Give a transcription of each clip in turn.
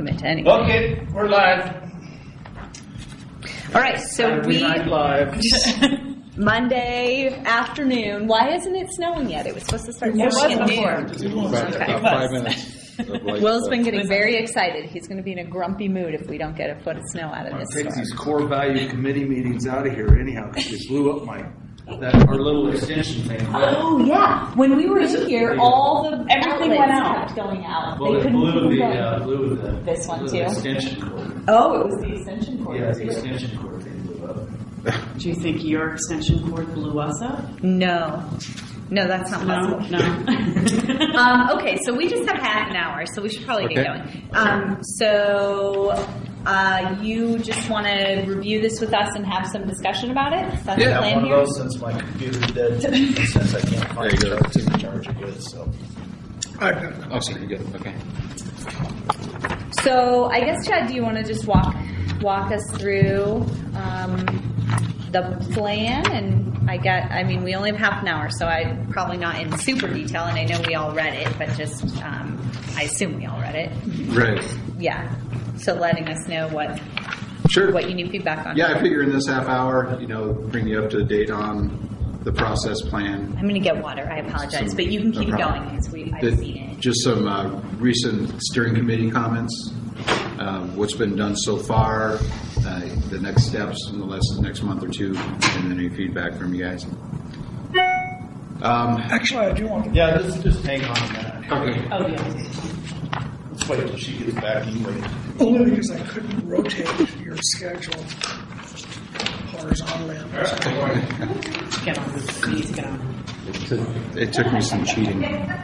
commit to anything. Okay, we're live. All right, so we live. Monday afternoon. Why isn't it snowing yet? It was supposed to start snowing at noon. About 5 minutes. Will's been getting very excited. He's going to be in a grumpy mood if we don't get a foot of snow out of this Take storm. these core value committee meetings out of here anyhow because they blew up our little extension thing. Oh yeah, when we were in here, all the everything went out. kept going out. Well, they it couldn't blew keep going. blew the This one blew too? the extension cord. Oh, it was the extension cord. Yeah, the extension cord thing blew up. Do you think your extension cord blew us up? No, that's not possible. No. Okay, so we just have half an hour, so we should probably get Okay. going. You just want to review this with us and have some discussion about it? Is that the Yeah, plan one here? of those since my computer's dead and since I can't find There you go. charts to charge it with. So Oh, sorry, you're good. Okay. So I guess, Chad, do you want to just walk us through the plan? And we only have half an hour, so I'm probably not in super detail, and I know we all read it, but just I assume we all read it. Right. Yeah. So letting us know what you need feedback on. Yeah, I figure in this half hour, bring you up to date on the process plan. I'm going to get water. I apologize, but you can keep it going because I've seen it. Just some recent steering committee comments, what's been done so far, the next steps in the next month or two, and then any feedback from you guys. Actually, I do want to. yeah, just hang on a minute. Okay. Oh, yeah. Let's wait till she gets back anyway. Only because I couldn't rotate your schedule horizontally. Get on this. Please get on. It took me some cheating.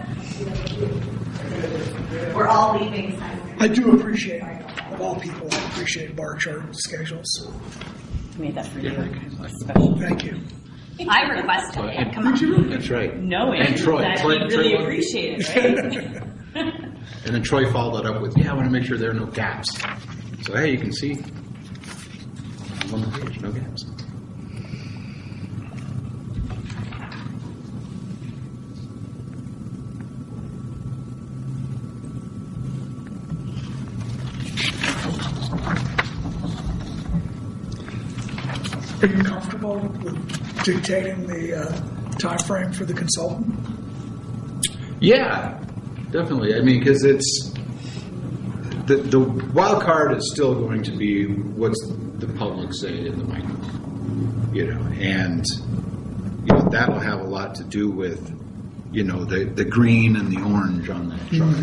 We're all leaving. I do appreciate, of all people, I appreciate bar chart schedules. I made that for you. Yeah. Special. Thank you. I requested it. Come on. That's right. Knowing And Troy. that Troy you really Troy- appreciate it, right? And then Troy followed up with, I want to make sure there are no gaps. So, hey, you can see on the page, no gaps. Are you comfortable with dictating the time frame for the consultant? Yeah, definitely. I mean, because it's the wild card is still going to be what's the public say in the micro, and that'll have a lot to do with the green and the orange on that chart.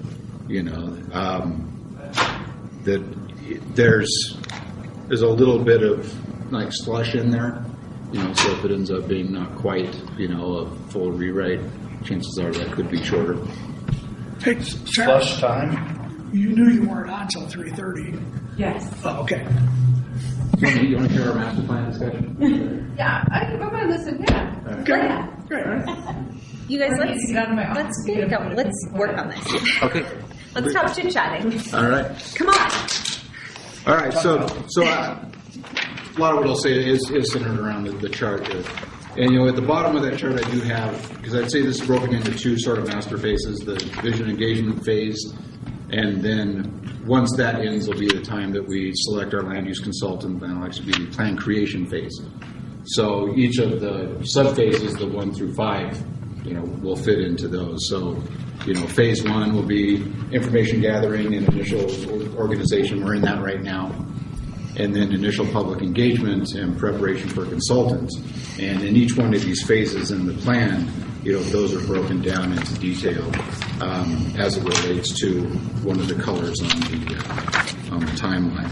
That there's a little bit of like slush in there, so if it ends up being not quite a full rewrite, chances are that could be shorter. Hey, Flush time. You knew you weren't on until 3:30. Yes. Oh, okay. You want to hear our master plan discussion? Yeah, I'm going to listen. Yeah. Great. You guys, I need to get out of my office let's to get get going. a- Let's work on this. Okay. Let's stop chit-chatting. All right. Come on. All right. So a lot of what I'll say is centered around the chart here. And at the bottom of that chart, I do have, because I'd say this is broken into two sort of master phases: the vision engagement phase, and then once that ends, will be the time that we select our land use consultant, and it'll actually be the plan creation phase. So each of the sub phases, the 1 through 5, will fit into those. So, phase 1 will be information gathering and initial organization. We're in that right now. And then initial public engagement and preparation for consultants. And in each one of these phases in the plan, those are broken down into detail as it relates to one of the colors on the timeline.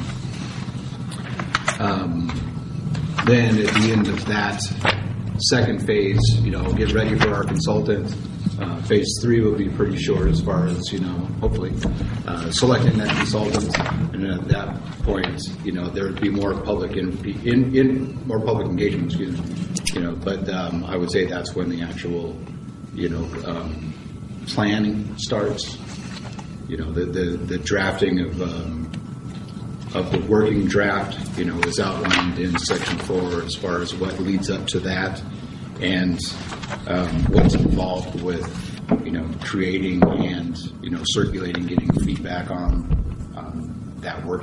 Then at the end of that second phase, get ready for our consultant. Phase 3 will be pretty short as far as, hopefully selecting that consultant. And at that point, there would be more public more public engagement, but I would say that's when the actual, planning starts. The drafting of the working draft, is outlined in section 4 as far as what leads up to that and what's involved with, creating and, circulating, getting feedback on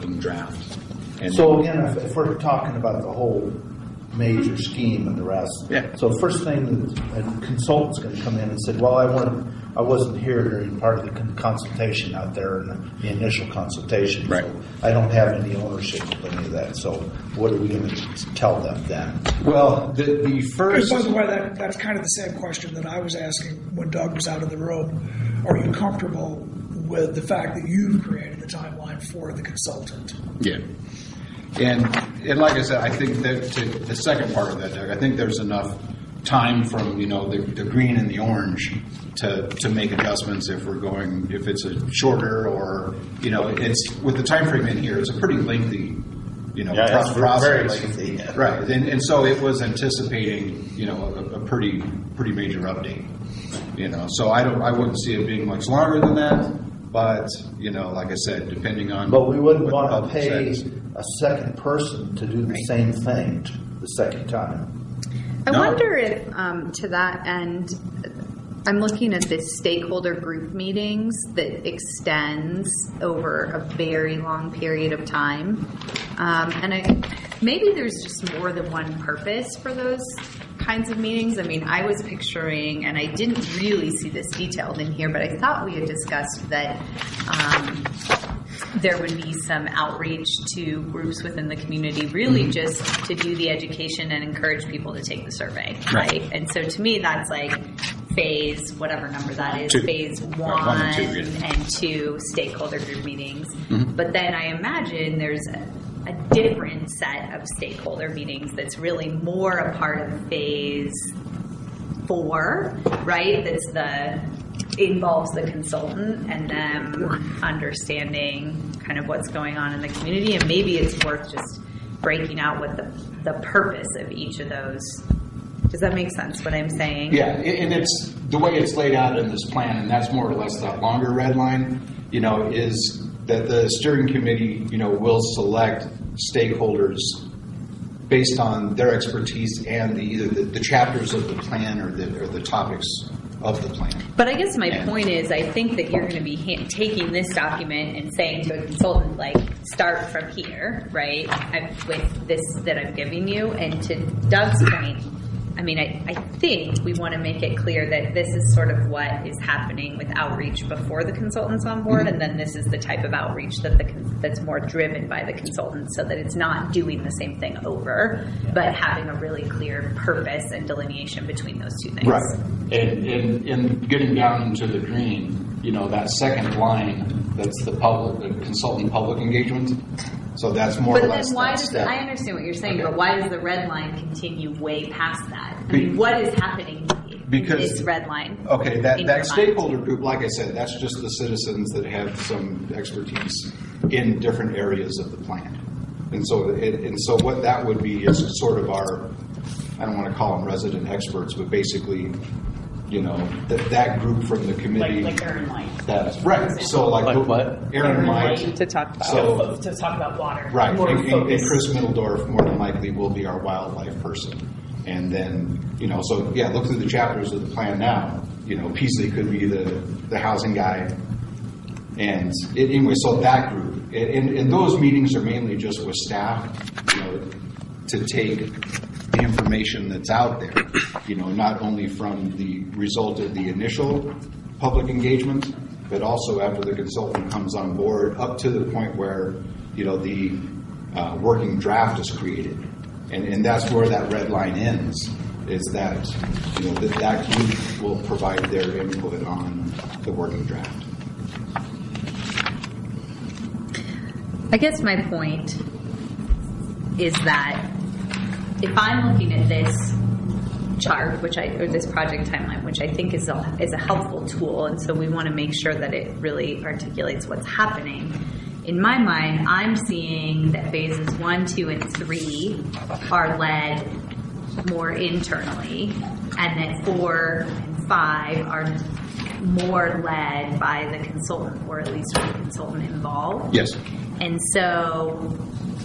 working draft. And So again, if we're talking about the whole major scheme and the rest, Yeah. so first thing, a consultant's going to come in and say, well, I wasn't here during part of the consultation out there in the initial consultation. Right. So I don't have any ownership of any of that. So what are we going to tell them then? well, the Because, first. by the way, that's kind of the same question that I was asking when Doug was out of the room. Are you comfortable with the fact that you've created the timeline for the consultant? Yeah. And like I said, I think that to the second part of that, Doug, I think there's enough time from, the green and the orange to make adjustments if it's a shorter or, it's with the time frame in here, it's a pretty lengthy, it's process. very lengthy. Yeah. Right. And so it was anticipating, a pretty major update, so I wouldn't see it being much longer than that. But, like I said, depending on. But we wouldn't what the want to public pay says. a second person to do the same thing the second time. I No. wonder if, to that end, I'm looking at this stakeholder group meetings that extends over a very long period of time. And maybe there's just more than one purpose for those kinds of meetings. I mean, I was picturing, and I didn't really see this detailed in here, but I thought we had discussed that there would be some outreach to groups within the community, really just to do the education and encourage people to take the survey, right? And so to me, that's like phase, whatever number that is, 2. phase one, Right, 1 and 2, yeah. and 2 stakeholder group meetings. Mm-hmm. But then I imagine there's a different set of stakeholder meetings that's really more a part of phase 4, right? Involves the consultant and them understanding kind of what's going on in the community, and maybe it's worth just breaking out what the purpose of each of those. Does that make sense, what I'm saying? Yeah, and it's the way it's laid out in this plan, and that's more or less that longer red line, is that the steering committee, will select stakeholders based on their expertise and either the chapters of the plan or the topics of the plan. But I guess my point is, I think that you're going to be taking this document and saying to a consultant, like, start from here, right, with this that I'm giving you. And to Doug's point, I mean, I think we want to make it clear that this is sort of what is happening with outreach before the consultant's on board, and then this is the type of outreach that's more driven by the consultant, so that it's not doing the same thing over, but having a really clear purpose and delineation between those two things. Right. And getting down into the green, that second line, that's the consultant public engagement. So that's more But or then less why that does step. I understand what you're saying, Okay. but why does the red line continue way past that? I mean, what is happening Because- in this red line? Okay, in that your mind? stakeholder group, like I said, that's just the citizens that have some expertise in different areas of the plan. And so what that would be is sort of our, I don't want to call them resident experts, but basically, that group from the committee. Like Aaron Light. That's right. So like what? Aaron might. To talk about to talk about water. Right, More and focused. Chris Middledorf more than likely will be our wildlife person. And then, look through the chapters of the plan now. Peasley could be the housing guy. And anyway, so that group. And those meetings are mainly just with staff, to take the information that's out there, not only from the result of the initial public engagement, but also after the consultant comes on board up to the point where, the working draft is created. And that's where that red line ends, is that, that group will provide their input on the working draft. I guess my point is that if I'm looking at this chart, or this project timeline, which I think is a helpful tool, and so we want to make sure that it really articulates what's happening. In my mind, I'm seeing that phases 1, 2, and 3 are led more internally, and that 4 and 5 are more led by the consultant, or at least with the consultant involved. Yes. And so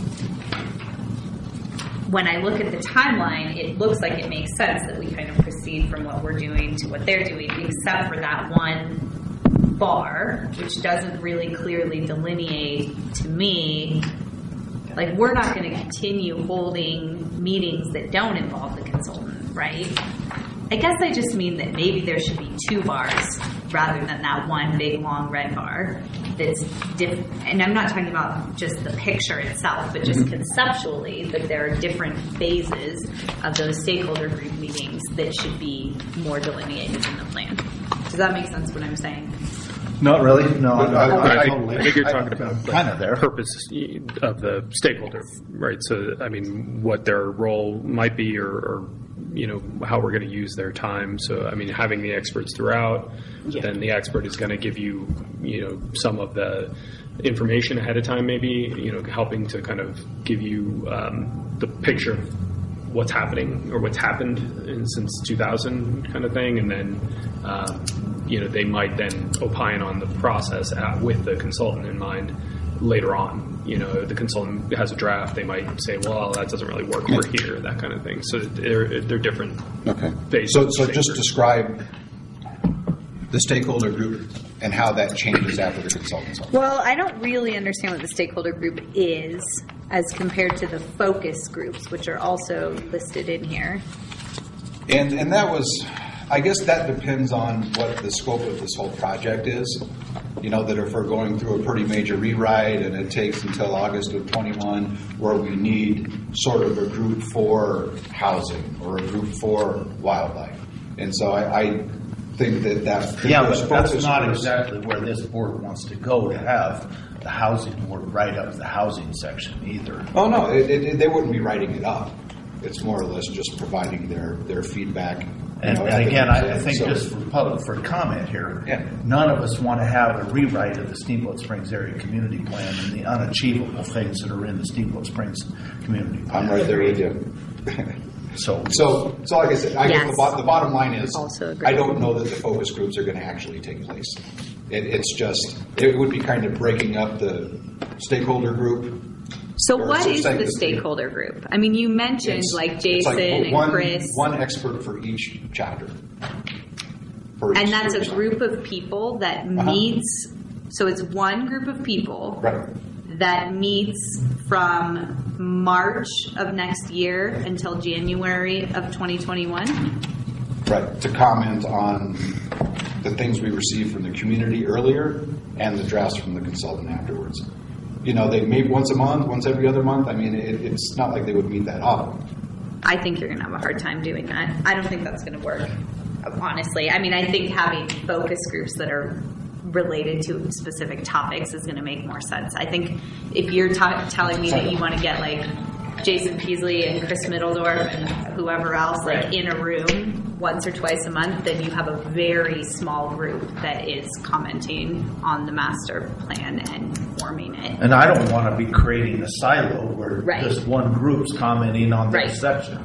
when I look at the timeline, it looks like it makes sense that we kind of proceed from what we're doing to what they're doing, except for that one bar, which doesn't really clearly delineate to me, like, we're not going to continue holding meetings that don't involve the consultant, right? I guess I just mean that maybe there should be 2 bars rather than that one big long red bar that's different. And I'm not talking about just the picture itself, but just conceptually that there are different phases of those stakeholder group meetings that should be more delineated in the plan. Does that make sense what I'm saying? Not really. No, I totally. think you're talking about the kind of there. purpose of the stakeholder, right? So, I mean, what their role might be, or how we're going to use their time. So, I mean, having the experts throughout, then the expert is going to give you, some of the information ahead of time, maybe, helping to kind of give you the picture of what's happening or what's happened since 2000 kind of thing. And then, they might then opine on the process with the consultant in mind later on. The consultant has a draft, they might say, well, that doesn't really work over here, that kind of thing. So they're different. Okay. phases. So just describe the stakeholder group and how that changes after the consultant's on. Well, I don't really understand what the stakeholder group is as compared to the focus groups, which are also listed in here. And that was, I guess that depends on what the scope of this whole project is. That if we're going through a pretty major rewrite and it takes until August of 21 where we need sort of a group for housing or a group for wildlife. And so I think that Yeah, but that's not exactly where this board wants to go, to have the housing board write up the housing section either. Oh, no, they wouldn't be writing it up. It's more or less just providing their feedback. And again, I think just for comment here, none of us want to have a rewrite of the Steamboat Springs Area Community Plan and the unachievable things that are in the Steamboat Springs Community Plan. I'm right there with you. So like I said, I guess the bottom line is, I don't know that the focus groups are going to actually take place. It would be kind of breaking up the stakeholder group. So what is the stakeholder group? I mean, you mentioned like Jason and Chris. One expert for each chapter. And that's a group of people that meets, so it's one group of people that meets from March of next year until January of 2021? Right, to comment on the things we received from the community earlier and the drafts from the consultant afterwards. They meet once a month, once every other month. I mean, it's not like they would meet that often. I think you're going to have a hard time doing that. I don't think that's going to work, honestly. I mean, I think having focus groups that are related to specific topics is going to make more sense. I think if you're telling me that you want to get like Jason Peasley and Chris Middledorf and whoever else like in a room once or twice a month, then you have a very small group that is commenting on the master plan and forming it. And I don't want to be creating a silo where just one group's commenting on that section.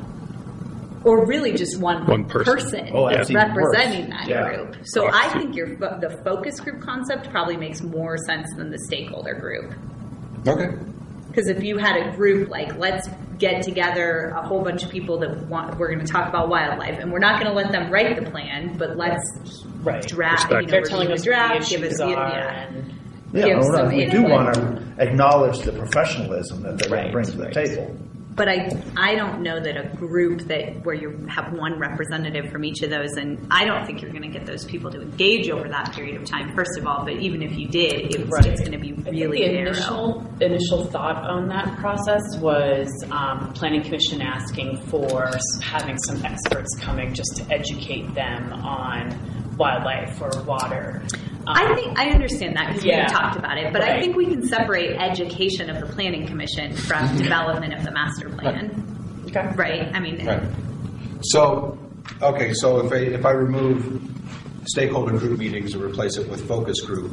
Or really just one person representing that group. So I think the focus group concept probably makes more sense than the stakeholder group. Okay. Because if you had a group like, let's get together a whole bunch of people that we're going to talk about wildlife, and we're not going to let them write the plan, but let's draft. They're telling us draft, give us we do want to acknowledge the professionalism that they bring to the table. But I don't know that a group where you have one representative from each of those, and I don't think you're going to get those people to engage over that period of time, first of all, but even if you did, it's going to be really narrow. The initial thought on that process was Planning Commission asking for having some experts coming just to educate them on wildlife or water. I understand that because we talked about it, but I think we can separate education of the Planning Commission from development of the master plan. Okay. Right? I mean... Right. So if I remove stakeholder group meetings and replace it with focus group,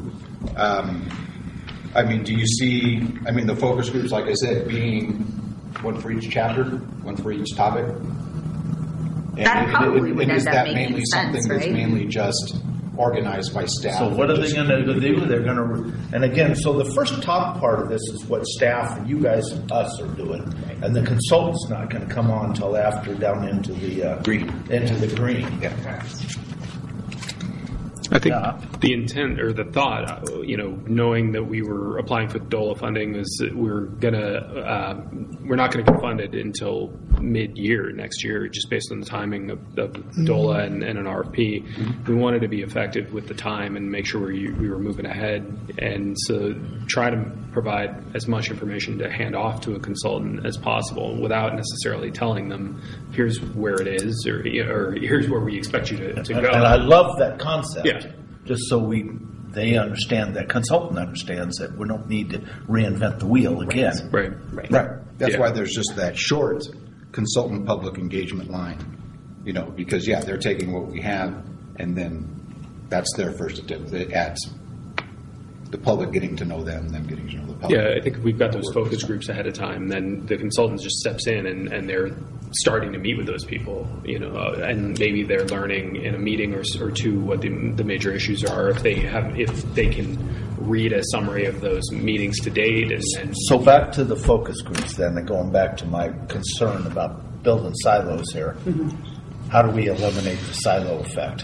do you see, the focus groups, like I said, being one for each chapter, one for each topic? That probably would end up making mainly sense, something that's mainly just organized by staff? So what are they going to do? They're going to, and again, so the first top part of this is what staff and you guys and us are doing, and the consultant's not going to come on until after down into the green. Into the green. Yeah. I think The intent or the thought, knowing that we were applying for DOLA funding, is that we're not going to get funded until mid-year next year, just based on the timing of DOLA and an RFP. We wanted to be effective with the time and make sure we were moving ahead, and so try to provide as much information to hand off to a consultant as possible without necessarily telling them, here's where it is, or here's where we expect you to go. And I love that concept. Yeah. Just so they understand, that consultant understands that we don't need to reinvent the wheel again. Right. Right. That's Yeah. why there's just that short consultant public engagement line, because they're taking what we have, and then that's their first attempt. It adds the public getting to know them getting to know the public. Yeah, I think if we've got those focus groups ahead of time, then the consultant just steps in and they're starting to meet with those people, and maybe they're learning in a meeting or two what the major issues are, if they can read a summary of those meetings to date. And So back to the focus groups then, and going back to my concern about building silos here. How do we eliminate the silo effect?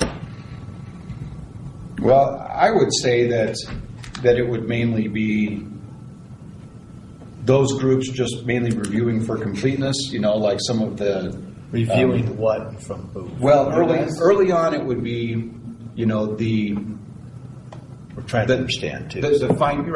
Well, I would say that it would mainly be those groups just mainly reviewing for completeness, like some of the... Reviewing what from who? Well, early on it would be, We're trying to understand too. The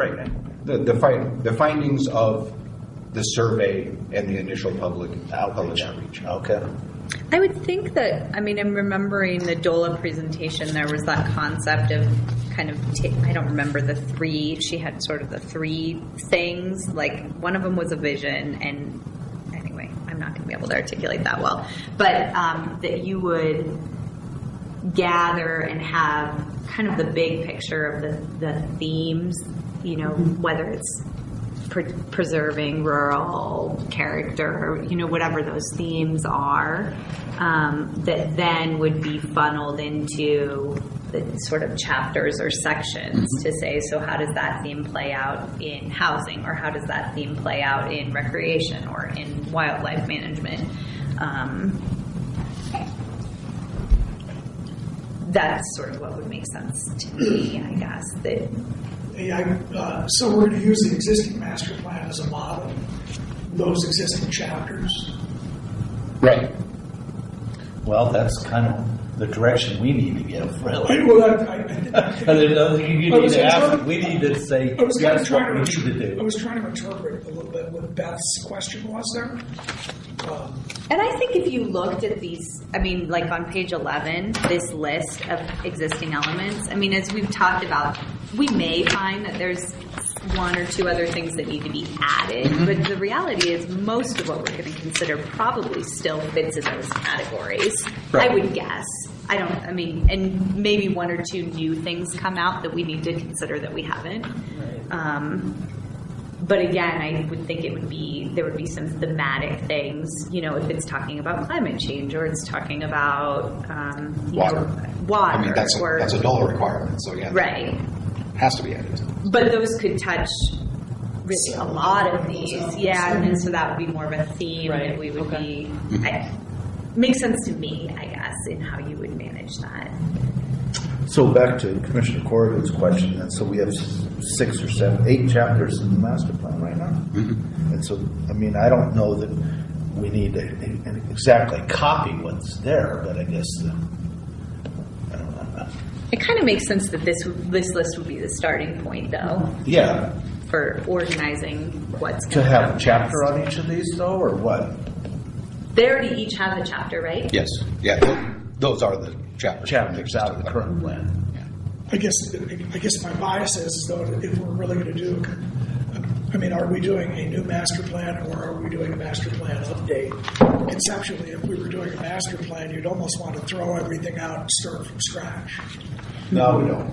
findings of the survey and the initial public outreach. Okay. I would think that, I'm remembering the DOLA presentation, there was that concept of kind of, I don't remember the three, she had sort of the three things, like one of them was a vision, and anyway, I'm not going to be able to articulate that well, but that you would gather and have kind of the big picture of the themes, whether it's preserving rural character, whatever those themes are, that then would be funneled into the sort of chapters or sections to say, so how does that theme play out in housing, or how does that theme play out in recreation or in wildlife management? That's sort of what would make sense to me, I guess. So we're going to use the existing master plan as a model, those existing chapters. Right. Well, that's kind of the direction we need to give, really. Well, We need to say, I was that's trying what we need to do. I was trying to interpret a little bit what Beth's question was there. And I think if you looked at these, like on page 11, this list of existing elements, as we've talked about, we may find that there's one or two other things that need to be added, but the reality is most of what we're going to consider probably still fits in those categories. Right. I would guess. And maybe one or two new things come out that we need to consider that we haven't. Right. But again, I would think there would be some thematic things, if it's talking about climate change or it's talking about water. Water. That's a DOLA requirement, so yeah. Right. Has to be added. But those could touch really a lot of these. Yeah, and so that would be more of a theme that we would be... makes sense to me, I guess, in how you would manage that. So back to Commissioner Corrigan's question, and so we have 6 or 7, 8 chapters in the master plan right now. Mm-hmm. And so, I don't know that we need to exactly copy what's there, but I guess, I don't know. It kind of makes sense that this list would be the starting point, though. Yeah. For organizing what's to have a chapter on each of these, though, or what? They already each have a chapter, right? Yes. Yeah. Those are the chapters out of the current plan. Yeah. I guess my bias is though, if we're really going to do, are we doing a new master plan or are we doing a master plan update? Conceptually, if we were doing a master plan, you'd almost want to throw everything out and start from scratch. No, we don't.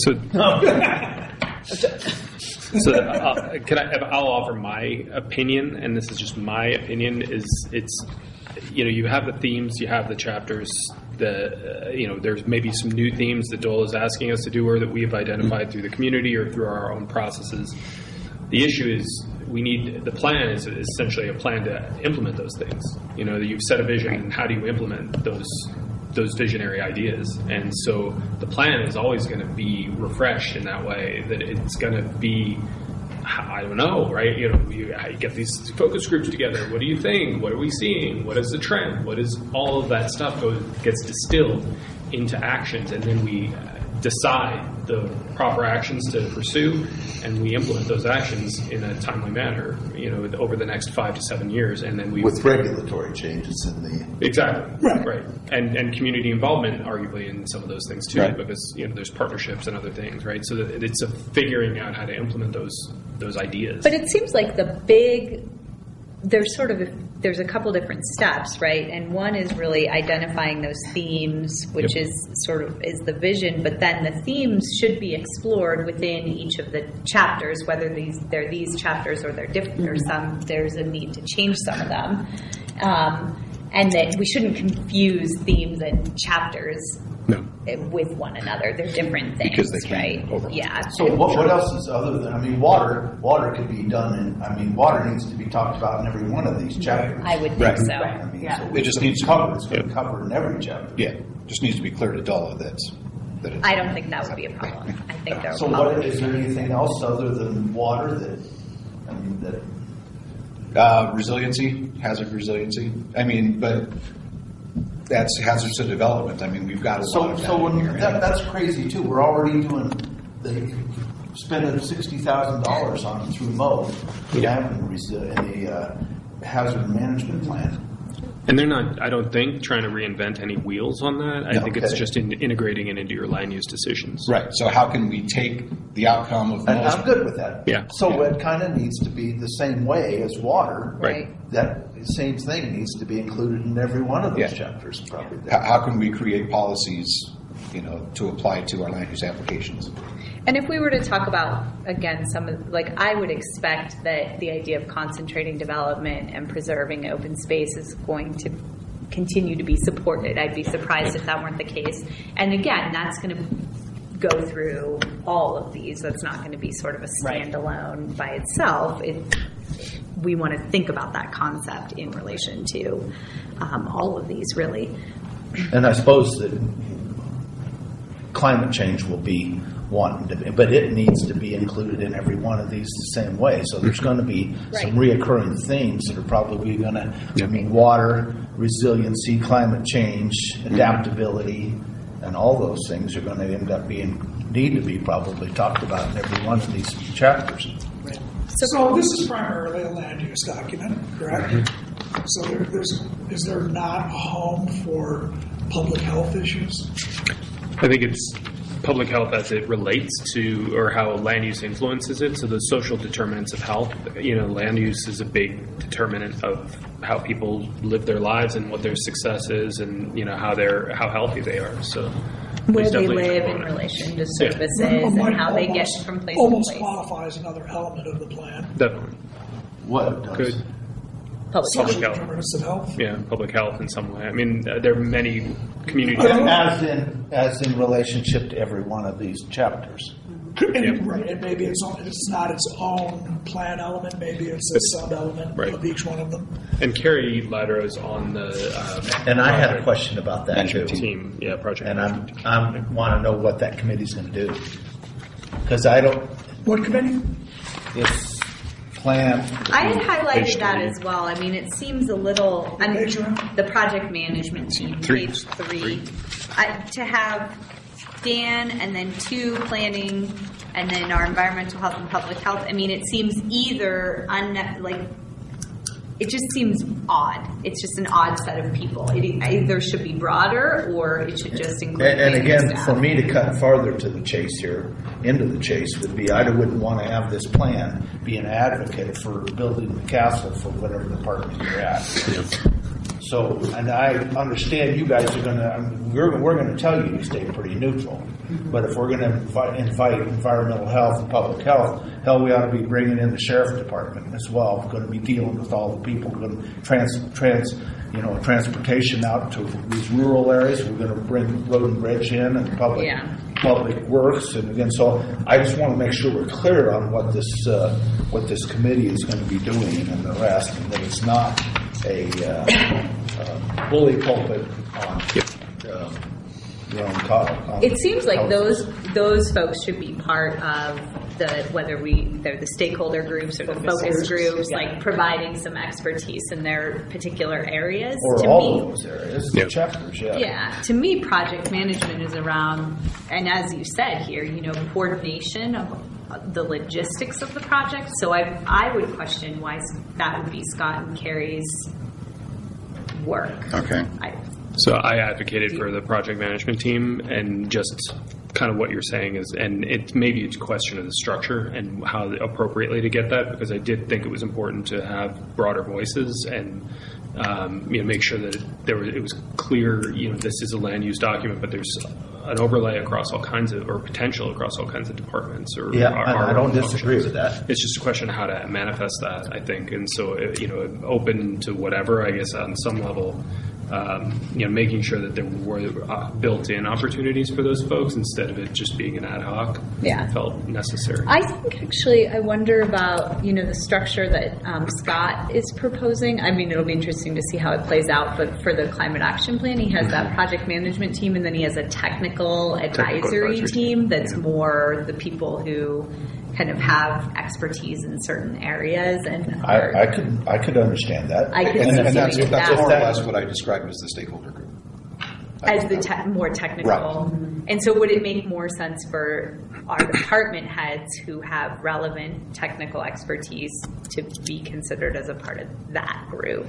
I'll offer my opinion, and this is just my opinion, is it's, you have the themes, you have the chapters, there's maybe some new themes that DOLA is asking us to do or that we have identified through the community or through our own processes. The issue is the plan is essentially a plan to implement those things. You've set a vision, and how do you implement those those visionary ideas. And so the plan is always going to be refreshed in that way, that it's going to be, I don't know, right? You get these focus groups together. What do you think? What are we seeing? What is the trend? What is all of that stuff gets distilled into actions, and then we decide the proper actions to pursue, and we implement those actions in a timely manner, over the next 5 to 7 years, and then we with regulatory changes in the exactly Right. right, and community involvement arguably in some of those things too, Right. because there's partnerships and other things, right? So that it's a figuring out how to implement those ideas. But it seems like there's a couple different steps, right? And one is really identifying those themes, which Yep. is the vision, but then the themes should be explored within each of the chapters, whether they're these chapters or they're different, or there's a need to change some of them. And that we shouldn't confuse themes and chapters No. with one another. They're different things, Because they can right? overlap. Yeah. So what else is other than, water could be done water needs to be talked about in every one of these chapters. I would think Right. so. Yeah. So It just needs to cover, it's going to Yep. cover in every chapter. Yeah, just needs to be clear to Dulles that it's. I don't think that would be a problem. I think there So will what, probably is there anything else other than water that Resiliency, hazard resiliency. But that's hazards to development. We've got a lot of that in here. that's crazy too. We're already spending $60,000 on through Mo having a hazard management plan. And they're not, I don't think, trying to reinvent any wheels on that. I No. think it's Okay. just integrating it into your land use decisions. Right. So how can we take the outcome of And most? I'm good with that. Yeah. So Yeah. it kind of needs to be the same way as water. Right. That same thing needs to be included in every one of those Yeah. chapters, probably. How can we create policies, to apply to our land use applications? And if we were to talk about, again, I would expect that the idea of concentrating development and preserving open space is going to continue to be supported. I'd be surprised if that weren't the case. And again, that's going to go through all of these. That's not going to be sort of a standalone by itself. We want to think about that concept in relation to all of these, really. And I suppose that climate change will be one, but it needs to be included in every one of these the same way. So there's going to be some reoccurring themes that are probably going to, water, resiliency, climate change, adaptability, and all those things are going to end up need to be probably talked about in every one of these chapters. So this is primarily a land use document, correct? So is there not a home for public health issues? I think it's public health as it relates to, or how land use influences it. So the social determinants of health, land use is a big determinant of how people live their lives and what their success is, and how healthy they are. So Where there's they definitely live a in component. relation to Yeah. services Might and how they get almost- from place to almost place. qualifies another element of the plan. Definitely. What does? Good. Public Public Social health. determinants of health. Yeah, public health in some way. There are many community. As in relationship to every one of these chapters. And, right, and maybe it's not its own plan element. Maybe it's a sub-element Right. of each one of them. And Carrie Ladro is on the And I had a project question about that too. team. Yeah, project. And I want to know what that committee's going to do. Because I don't, What committee? this plan. I had highlighted Page that 3. as well. It seems a little, Page three? the project management team, Three. page 3. To have Dan and then 2 planning and then our environmental health and public health. It seems either it just seems odd. It's just an odd set of people. It either should be broader or it should just include. And planning again, staff. for me to cut farther to the chase here, into the chase, would be I wouldn't want to have this plan be an advocate for building the castle for whatever department you're at. So, and I understand you guys are going to, we're going to tell you to stay pretty neutral. But if we're going to invite environmental health and public health, hell, we ought to be bringing in the sheriff department as well. We're going to be dealing with all the people, we're going to transportation out to these rural areas. We're going to bring road and bridge in and public works. And again, so I just want to make sure we're clear on what this committee is going to be doing and the rest, and that it's not a bully pulpit on your own call. It seems like those folks should be part of whether they're the stakeholder groups or the focus groups, like providing some expertise in their particular areas. Or to all me, of those areas, the chapters, yeah. To me, project management is around, and as you said here, coordination of the logistics of the project. So I would question why that would be Scott and Carrie's work. Okay. So I advocated for the project management team, and just kind of what you're saying is, and maybe it's a question of the structure and how appropriately to get that, because I did think it was important to have broader voices and make sure that it was clear. This is a land use document, but there's an overlay across all kinds of, or potential across all kinds of departments. Or I don't disagree with that. It's just a question of how to manifest that, I think, and so open to whatever, I guess, on some level. Making sure that there were built-in opportunities for those folks instead of it just being an ad hoc felt necessary. I think actually I wonder about, the structure that Scott is proposing. I mean, it'll be interesting to see how it plays out, but for the climate action plan, he has that project management team, and then he has a technical advisory team that's more the people who kind of have expertise in certain areas, and I could understand that. I could And see that's doing that more or less what I described as the stakeholder group. as the more technical. Right. And so, would it make more sense for our department heads who have relevant technical expertise to be considered as a part of that group?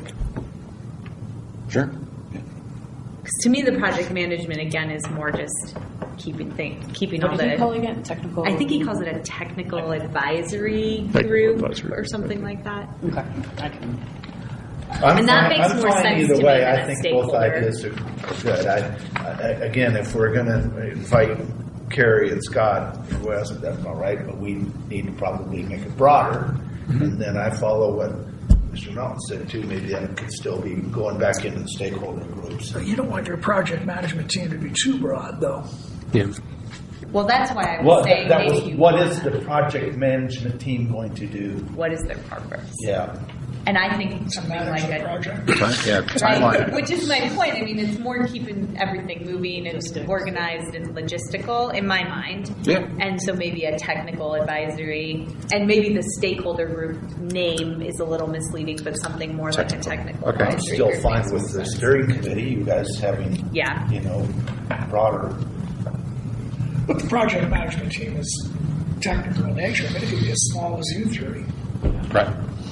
Sure. Because to me, the project management again is more just keeping What all did you call the. again? Technical. I think he calls it a technical advisory group advisory or something like that. Okay. I can. And that makes more sense either to way. me than I a think both stakeholder. ideas are good. Again, if we're going to invite Carrie and Scott, who hasn't done all right, but we need to probably make it broader. And then I follow what Mr. Melton said too. Maybe that could still be going back into the stakeholder groups. So you don't want your project management team to be too broad, though. Yeah. Well, that's why I was saying maybe What is the project management team going to do? what is their purpose? Yeah. And I think something Manage like the a project. Yeah, right, timeline. which is my point. I mean, it's more keeping everything moving and organized and logistical in my mind. Yeah. And so maybe a technical advisory, and maybe the stakeholder group name is a little misleading, but something more like a technical Okay. I'm advisory still group fine makes with more the sense. steering committee, you guys having, Yeah. broader. But the project management team is technical in nature. I mean, it could be as small as you three. Right.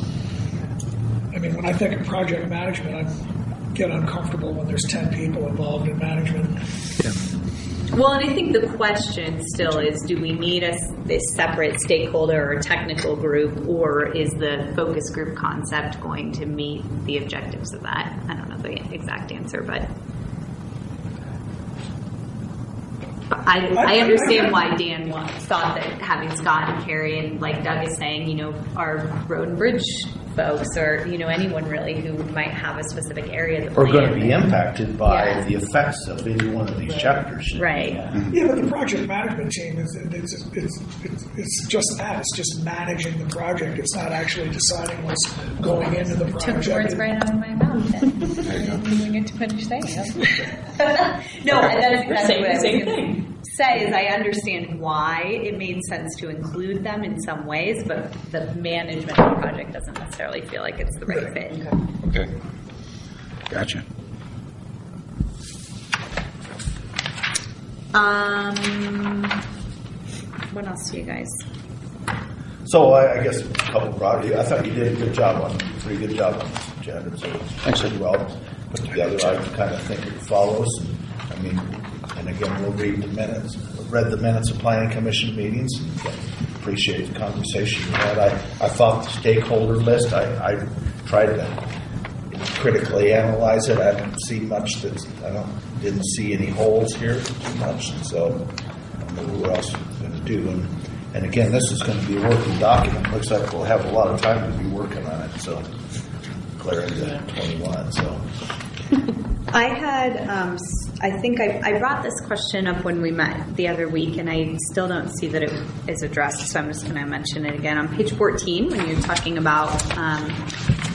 I mean, when I think of project management, I get uncomfortable when there's 10 people involved in management. Well, and I think the question still is, do we need this separate stakeholder or technical group, or is the focus group concept going to meet the objectives of that? I don't know the exact answer, but I understand why Dan thought that having Scott and Carrie and like Doug is saying, our road and bridge folks or, anyone really who might have a specific area of the Or plan. going to be impacted by Yeah. the effects of any one of these chapters. Right. Yeah, but the project management team it's just that. It's just managing the project. It's not actually deciding what's going into the project. Took words right out of my mouth. I didn't get to finish saying it. No, and that's exactly what I was Same going thing. to say. Is I understand why it made sense to include them in some ways, but the management of the project doesn't necessarily feel like it's the right fit. Okay. Gotcha. What else do you guys? So I guess a couple broad. I thought you did a good job on, pretty good job on this, Chad. It's pretty well put together. I kind of think it follows. And again, we'll read the minutes. Read the minutes of planning commission meetings. Appreciate the conversation we had. I thought the stakeholder list. I tried to critically analyze it. I didn't see much didn't see any holes here too much. So I don't know what else we're going to do. And again, this is going to be a working document. Looks like we'll have a lot of time to be working on it. So clear into 21. So I had, I think I brought this question up when we met the other week, and I still don't see that it is addressed, so I'm just going to mention it again. On page 14, when you're talking about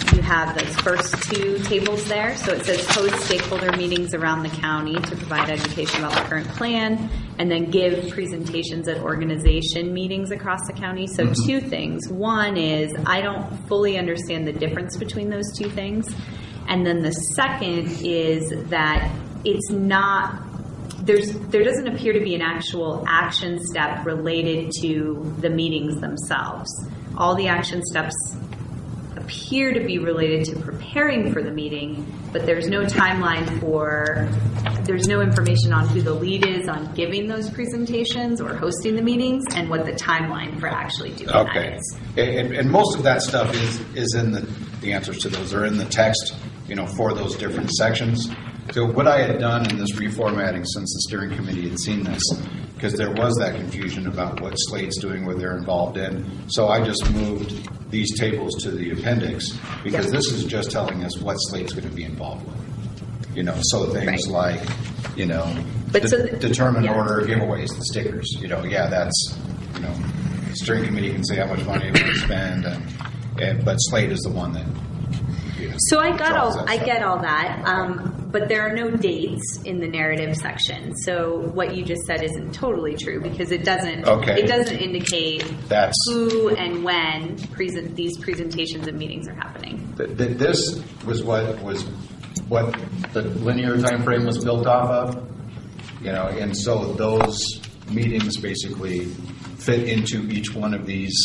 you have those first two tables there. So it says host stakeholder meetings around the county to provide education about the current plan, and then give presentations at organization meetings across the county. So two things. One is I don't fully understand the difference between those two things. And then the second is that it's not, there doesn't appear to be an actual action step related to the meetings themselves. All the action steps appear to be related to preparing for the meeting, but there's no timeline there's no information on who the lead is on giving those presentations or hosting the meetings, and what the timeline for actually doing that is. And most of that stuff is in the answers to those are in the text, for those different sections. So what I had done in this reformatting, since the steering committee had seen this, because there was that confusion about what Slate's doing, what they're involved in. So I just moved these tables to the appendix, because this is just telling us what Slate's going to be involved with. So things like, determine order of giveaways, the stickers. That's, steering committee can say how much money they want to spend, but Slate is the one that. So I get all that, but there are no dates in the narrative section. So what you just said isn't totally true, because it doesn't indicate who and when these presentations and meetings are happening. This was what the linear time frame was built off of, and so those meetings basically fit into each one of these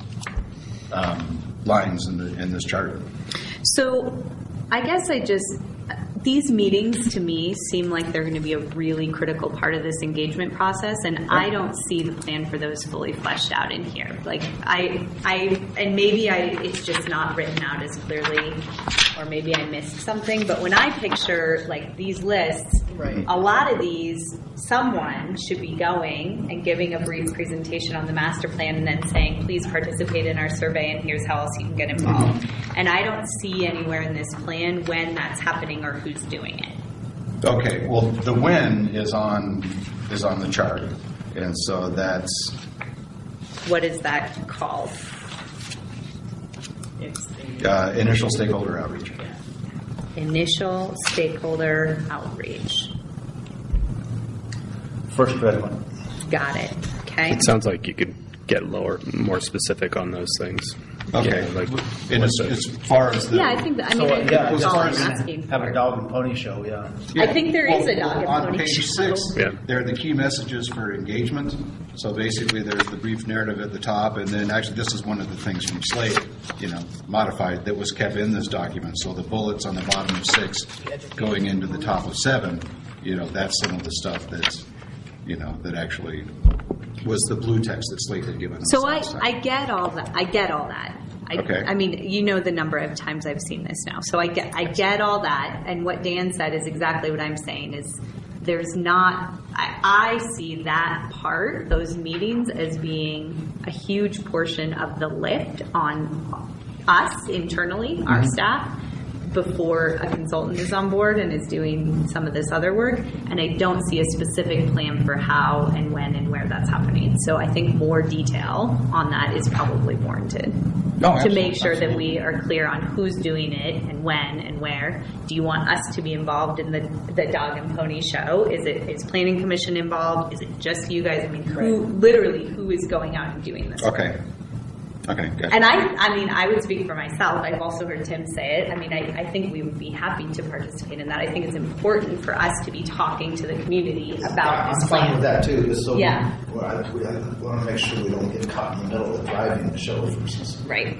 lines in this chart. So I guess these meetings to me seem like they're going to be a really critical part of this engagement process, and I don't see the plan for those fully fleshed out in here. Like it's just not written out as clearly, or maybe I missed something, but when I picture like these lists, a lot of these, someone should be going and giving a brief presentation on the master plan and then saying, please participate in our survey and here's how else you can get involved. And I don't see anywhere in this plan when that's happening or who's doing it. Okay, well, the when is on the chart, and so that's. What is that called? It's the initial stakeholder outreach. Initial stakeholder outreach. First red one. Got it. Okay. It sounds like you could get more specific on those things. Okay. And as far as the... Yeah, I think that, that's all I'm asking Have for. a dog and pony show, yeah. I think there is a dog and on pony page show. 6, there are the key messages for engagement. So basically, there's the brief narrative at the top, and then actually this is one of the things from Slate, modified, that was kept in this document. So the bullets on the bottom of 6 going into the top of 7, that's some of the stuff that's, that actually was the blue text that Slate had given us. So I get all that. Okay. I mean, the number of times I've seen this now. So I get all that. And what Dan said is exactly what I'm saying is there's not, I see that part, those meetings, as being a huge portion of the lift on us internally, our staff, before a consultant is on board and is doing some of this other work. And I don't see a specific plan for how and when and where that's happening. So I think more detail on that is probably warranted. To make sure that we are clear on who's doing it and when and where. Do you want us to be involved in the dog and pony show? Is Planning Commission involved? Is it just you guys? I mean, who is going out and doing this? Okay. Okay, good. And I would speak for myself. I've also heard Tim say it. I mean, I think we would be happy to participate in that. I think it's important for us to be talking to the community about this I'm plan. fine with that too. Just so Yeah. we want to make sure we don't get caught in the middle of driving the show, for instance. Right.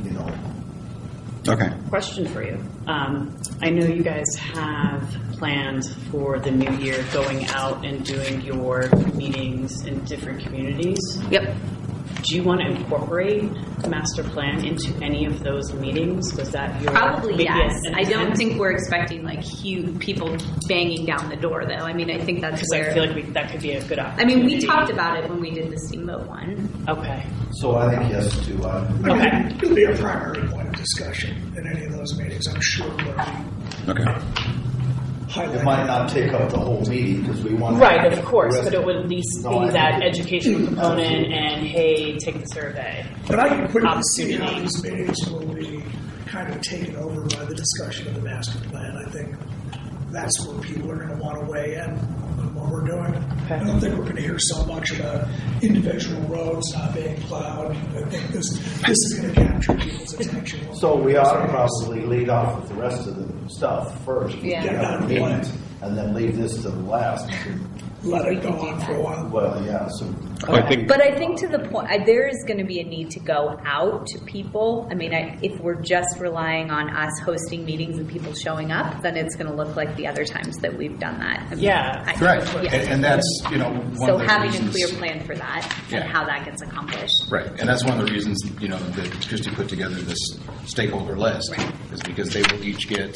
Okay. Question for you. I know you guys have planned for the new year going out and doing your meetings in different communities. Yep. Do you want to incorporate the master plan into any of those meetings? Was that your Probably yes. an I don't intent? think we're expecting like huge people banging down the door, though. I mean, I think that's Because where. I feel like that could be a good I opportunity. mean, we talked about it when we did the Steamboat one. Okay. So I think yes to. Okay. It'll be a primary point of discussion in any of those meetings. I'm sure we'll be Okay. highlighting. It might not take up the whole meeting because we want. Right, of course, but it would at least No, be I that think- educational component and, hey, take the survey. But I can quickly see Opportunity. how these meetings will be kind of taken over by the discussion of the master plan. I think that's where people are going to want to weigh in on what we're doing. Okay. I don't think we're going to hear so much about individual roads not being plowed. I think this is going to capture people's attention. So we ought to probably lead off with the rest of the stuff first. Yeah. Get it out of the way. And then leave this to the last. Let it go on for a while. Well, yeah, so. I think But I think to the point, there is going to be a need to go out to people. I mean, if we're just relying on us hosting meetings and people showing up, then it's going to look like the other times that we've done that. I mean, Yeah. Right, Yeah. and that's, one So of the having reasons. a clear plan for that Yeah. and how that gets accomplished. Right, and that's one of the reasons, that Christie put together this stakeholder list, Right. is because they will each get,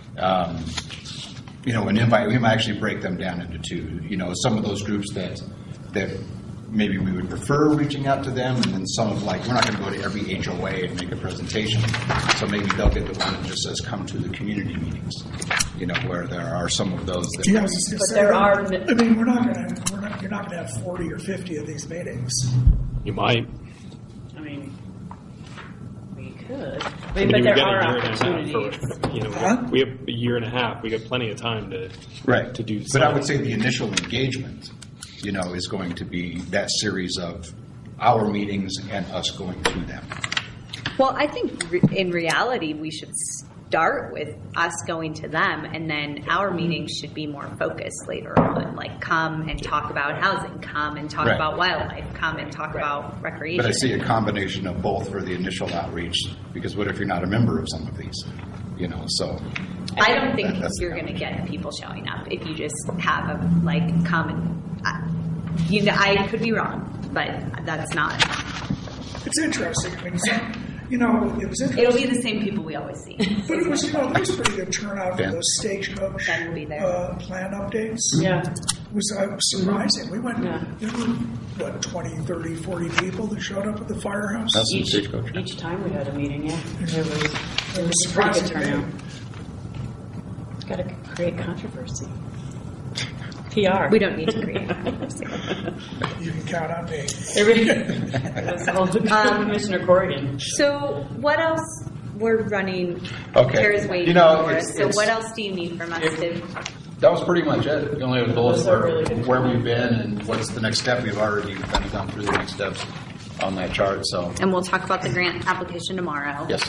an invite. We might actually break them down into two. Some of those groups that maybe we would prefer reaching out to them, and then some of we're not going to go to every HOA and make a presentation. So maybe they'll get the one that just says come to the community meetings. Where there are some of those that. Yeah, I was just gonna But say, there are- I mean, you're not going to have 40 or 50 of these meetings. you might. I mean, we could. I mean, But we there got are a year and a half opportunities. Huh? we have a year and a half. We got plenty of time to to do. But I would something. say the initial engagement, is going to be that series of our meetings and us going to them. Well, I think in reality, we should start with us going to them, and then our meetings should be more focused later on. Like, come and talk about housing, come and talk Right. about wildlife, come and talk about recreation. But I see a combination of both for the initial outreach, because what if you're not a member of some of these? So. I don't think That's the you're going to get people showing up if you just have come and. I could be wrong, but that's not. It's interesting. I mean, it was interesting. It'll be the same people we always see. But it was, there was a pretty good turnout for Yeah. those stagecoach That will be there. plan updates. Yeah. It was surprising. We went, Yeah. there were, 20, 30, 40 people that showed up at the firehouse. That's Each, Stagecoach, yeah. each time we had a meeting, yeah. It was It was a pretty surprising good to me. turnout. Got to create controversy. PR. We don't need to create controversy. You can count on me. That's all Commissioner Corrigan. So, what else? We're running. Okay. Tara's waiting You know, for us. it's- So, it's- what else do you need from us to? That was pretty much it. The only other bullet Those are were really good. where we've been and what's the next step. We've already kind of gone through the next steps on that chart. So, And we'll talk about the grant application tomorrow. yes.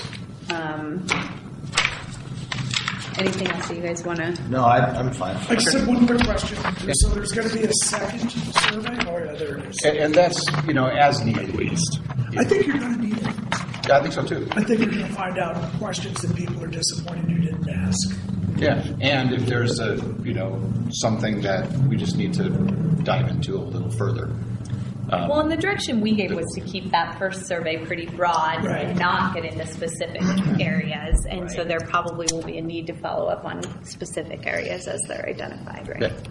Anything else that you guys want to? No, I'm fine. I just have one quick question. So there's going to be a second survey? Oh, yeah, there it is. And that's, as needed. At least. I think you're going to need it. Yeah, I think so too. I think you're going to find out questions that people are disappointed you didn't ask. Yeah. And if there's something that we just need to dive into a little further. Well, and the direction we gave was to keep that first survey pretty broad Right. and not get into specific areas. And so there probably will be a need to follow up on specific areas as they're identified, right? Yeah.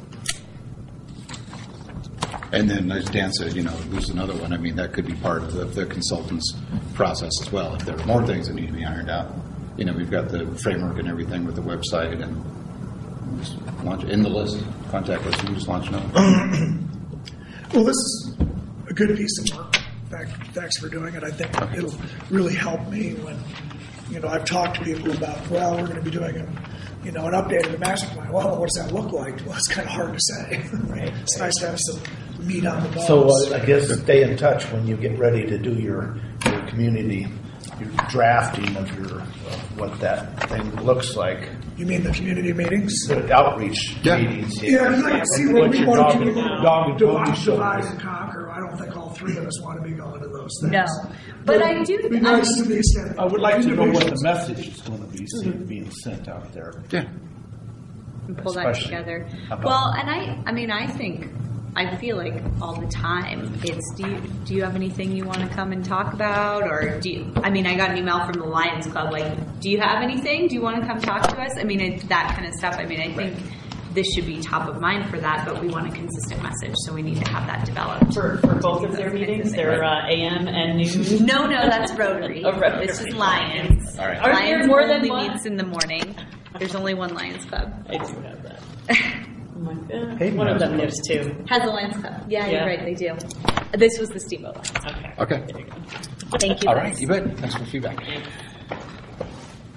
And then, as Dan said, who's another one? I mean, that could be part of the consultant's process as well. If there are more things that need to be ironed out, we've got the framework and everything with the website, and just launch in the list. Contact us. We just launch now. Well, this is a good piece of work. Thanks for doing it. I think it'll really help me when, I've talked to people about, well, we're going to be doing an update of the master plan. Well, what does that look like? Well, it's kind of hard to say. Right. It's nice to have some meat on the bones. So I guess stay in touch when you get ready to do your community, your drafting of what that thing looks like. You mean the community meetings? The outreach Yeah. meetings. Yeah, because I can see what What we your want to do. dog and pony show Divide is. and conquer. I don't think all three of us want to be going to those things. No. But I do. It'd be nice to the extent. I would like to know what the individuals- message is going to be being sent out there. Yeah. And pull that Especially together. about- Well, and I feel like all the time it's do you have anything you want to come and talk about, or I got an email from the Lions Club like, do you have anything? Do you want to come talk to us? It's that kind of stuff. I think this should be top of mind for that, but we want a consistent message, so we need to have that developed. For both of their meetings, their AM and noon. No, that's Rotary. Oh, Rotary. This is Lions. All right. Are there Lions more than only one? meets in the morning. There's only one Lions Club. I do have that. I'm like, one of them knows too. Has a Lions Club. Yeah, Yeah. you're right, they do. This was the Steamboat Lions. Okay. Okay. Thank you. All guys. right. You bet. Thanks for the feedback.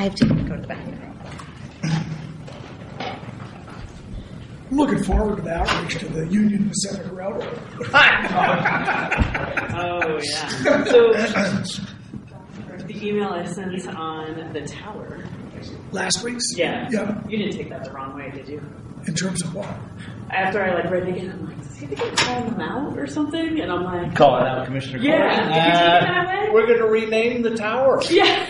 I have to go to the bathroom. I'm looking forward to the outreach to the Union Pacific Railroad. Oh, yeah. So, the email I sent on the tower. Last week's? Yeah. Yeah. You didn't take that the wrong way, did you? In terms of what? After I read it again, I'm like, does he think I'm calling them out or something? And I'm like, Calling out Commissioner Yeah. Coyle. Did you take it that way? We're going to rename the tower. yeah.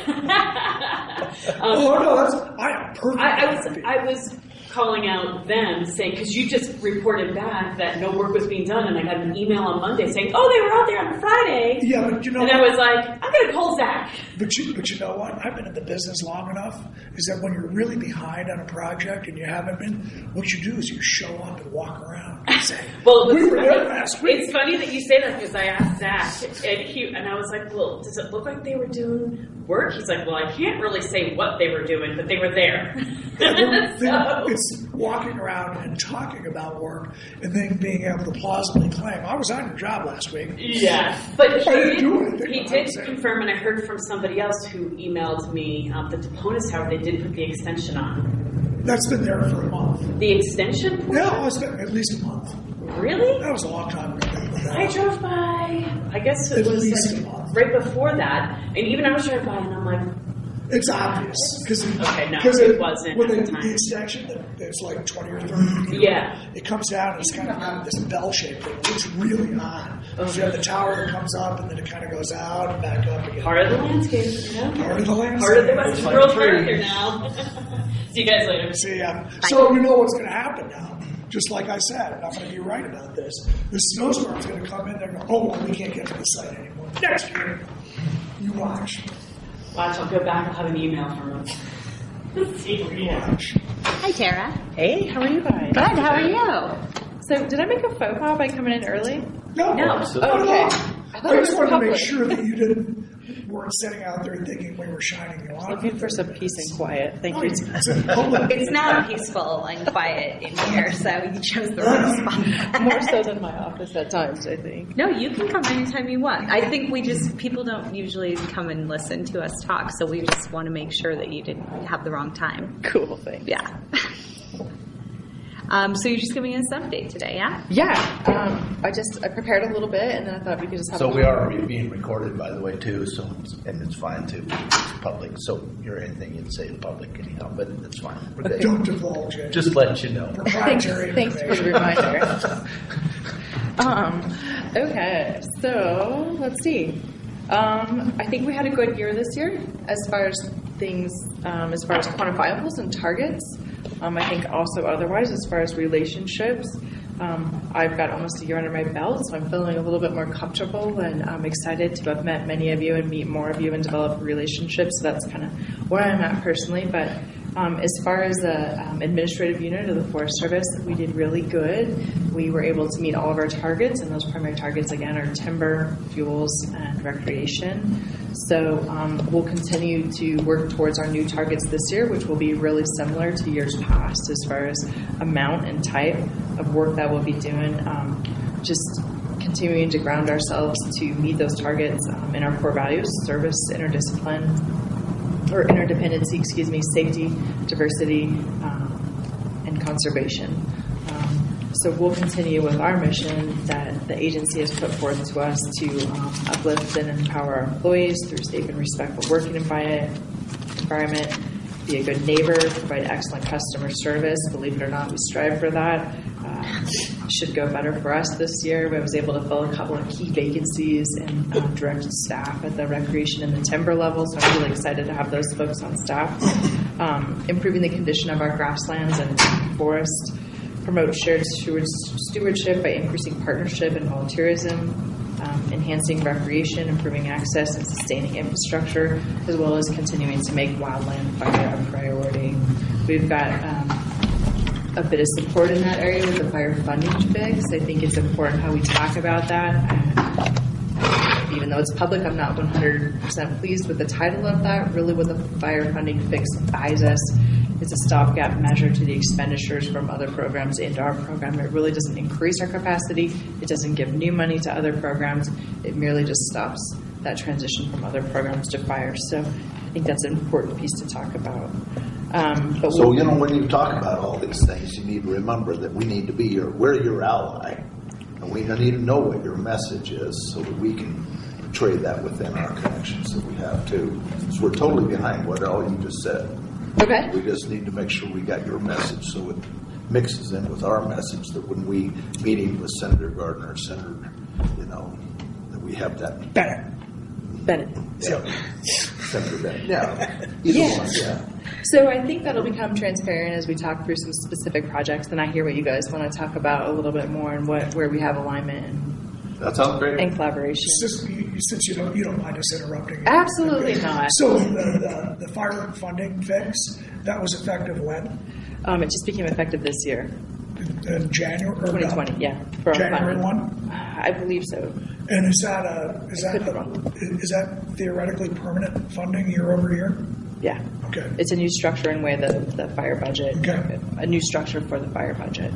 Oh, no, I am perfect. I was calling out them saying, because you just reported back that no work was being done, and I got an email on Monday saying, oh, they were out there on Friday. Yeah, but you know And I was like, I'm going to call Zach. But you know what? I've been in the business long enough, is that when you're really behind on a project and you haven't been, what you do is you show up and walk around and say, Well, we were there last week. It's funny that you say that because I asked Zach, and I was like, well, does it look like they were doing work? He's like, well, I can't really say what they were doing, but they were there. It's walking around and talking about work and then being able to plausibly claim, I was on your job last week. Yeah, but I didn't do anything. he did confirm, and I heard from somebody else who emailed me that Deponus Tower, they did put the extension on. That's been there for a month. The extension? Yeah, it's been at least a month. Really? That was a long time ago. I drove by, I guess it At was least like a month. right before that, and even I was driving by, and I'm like, It's obvious. Okay, no, it wasn't When at the time. the extension, that's like 20 or 30 feet. Yeah. It comes down and it's kind of got this bell shape that looks really odd. So you have the tower that comes up and then it kind of goes out and back up again. part of the landscape, you know? Part of the landscape. Part of the Western It's World like a tree. Character now. See you guys later. See, so we know what's going to happen now. Just like I said, I'm going to be right about this. The snowstorm's going to come in. They're going, oh, well, we can't get to the site anymore. Next year, you watch. Watch, I'll go back, I'll have an email from him. You watch. Hi, Tara. Hey, how are you guys? Good. How are you? So, did I make a faux pas by coming in early? No, No. not at Okay. all. I thought it I was just wanted to make public. sure that you weren't sitting out there thinking we were shining you on. Looking for some peace and quiet. Thank you. It's in public. It's not peaceful and quiet in here, so you chose the right spot. More so than my office at times, I think. No, you can come anytime you want. I think people don't usually come and listen to us talk, so we just want to make sure that you didn't have the wrong time. Cool thing. Yeah. So you're just giving us an update today, yeah? Yeah. I prepared a little bit, and then I thought we could just have. So we are being recorded, by the way, too. So and it's fine too. It's public. So anything you'd say is public anyhow, but it's fine. We're good. Don't divulge it. Just let you know. Proprietary Thanks for the information. reminder. Okay, so let's see. I think we had a good year this year as far as things, as far as quantifiables and targets. I think also otherwise, as far as relationships, I've got almost a year under my belt, so I'm feeling a little bit more comfortable, and I'm excited to have met many of you and meet more of you and develop relationships. So that's kind of where I'm at personally. But as far as the administrative unit of the Forest Service, we did really good. We were able to meet all of our targets, and those primary targets, again, are timber, fuels, and recreation. So we'll continue to work towards our new targets this year, which will be really similar to years past as far as amount and type of work that we'll be doing. Just continuing to ground ourselves to meet those targets in our core values: service, interdependency, safety, diversity, and conservation. So we'll continue with our mission that the agency has put forth to us to uplift and empower our employees through safe and respectful working environment, be a good neighbor, provide excellent customer service. Believe it or not, we strive for that. Should go better for us this year. I was able to fill a couple of key vacancies in direct staff at the recreation and the timber level, so I'm really excited to have those folks on staff. Improving the condition of our grasslands and forest. Promote shared stewardship by increasing partnership and volunteerism, enhancing recreation, improving access and sustaining infrastructure, as well as continuing to make wildland fire a priority. We've got a bit of support in that area with the fire funding fix. I think it's important how we talk about that. Even though it's public, I'm not 100% pleased with the title of that. Really what the fire funding fix buys us is a stopgap measure to the expenditures from other programs into our program. It really doesn't increase our capacity. It doesn't give new money to other programs. It merely just stops that transition from other programs to fire. So I think that's an important piece to talk about. But So, when you talk about all these things, you need to remember that we need to be we're your ally. And we need to know what your message is so that we can portray that within our connections that we have too. So we're totally behind what all you just said. Okay. We just need to make sure we got your message so it mixes in with our message that when we meeting with Senator Gardner, that we have that. Bennett. Yeah. Senator Bennett. Yeah. Either one, yeah. So I think that'll become transparent as we talk through some specific projects, and I hear what you guys want to talk about a little bit more and where we have alignment That sounds great. and collaboration. Since you don't mind us interrupting. Absolutely not. So the fire funding fix, that was effective when? It just became effective this year, In January? Or 2020. no? Yeah, for our January funding. 1? I believe so. And is could be wrong. that theoretically permanent funding year over year? Yeah. Okay. It's a new structure in way the fire budget. Okay. A new structure for the fire budget.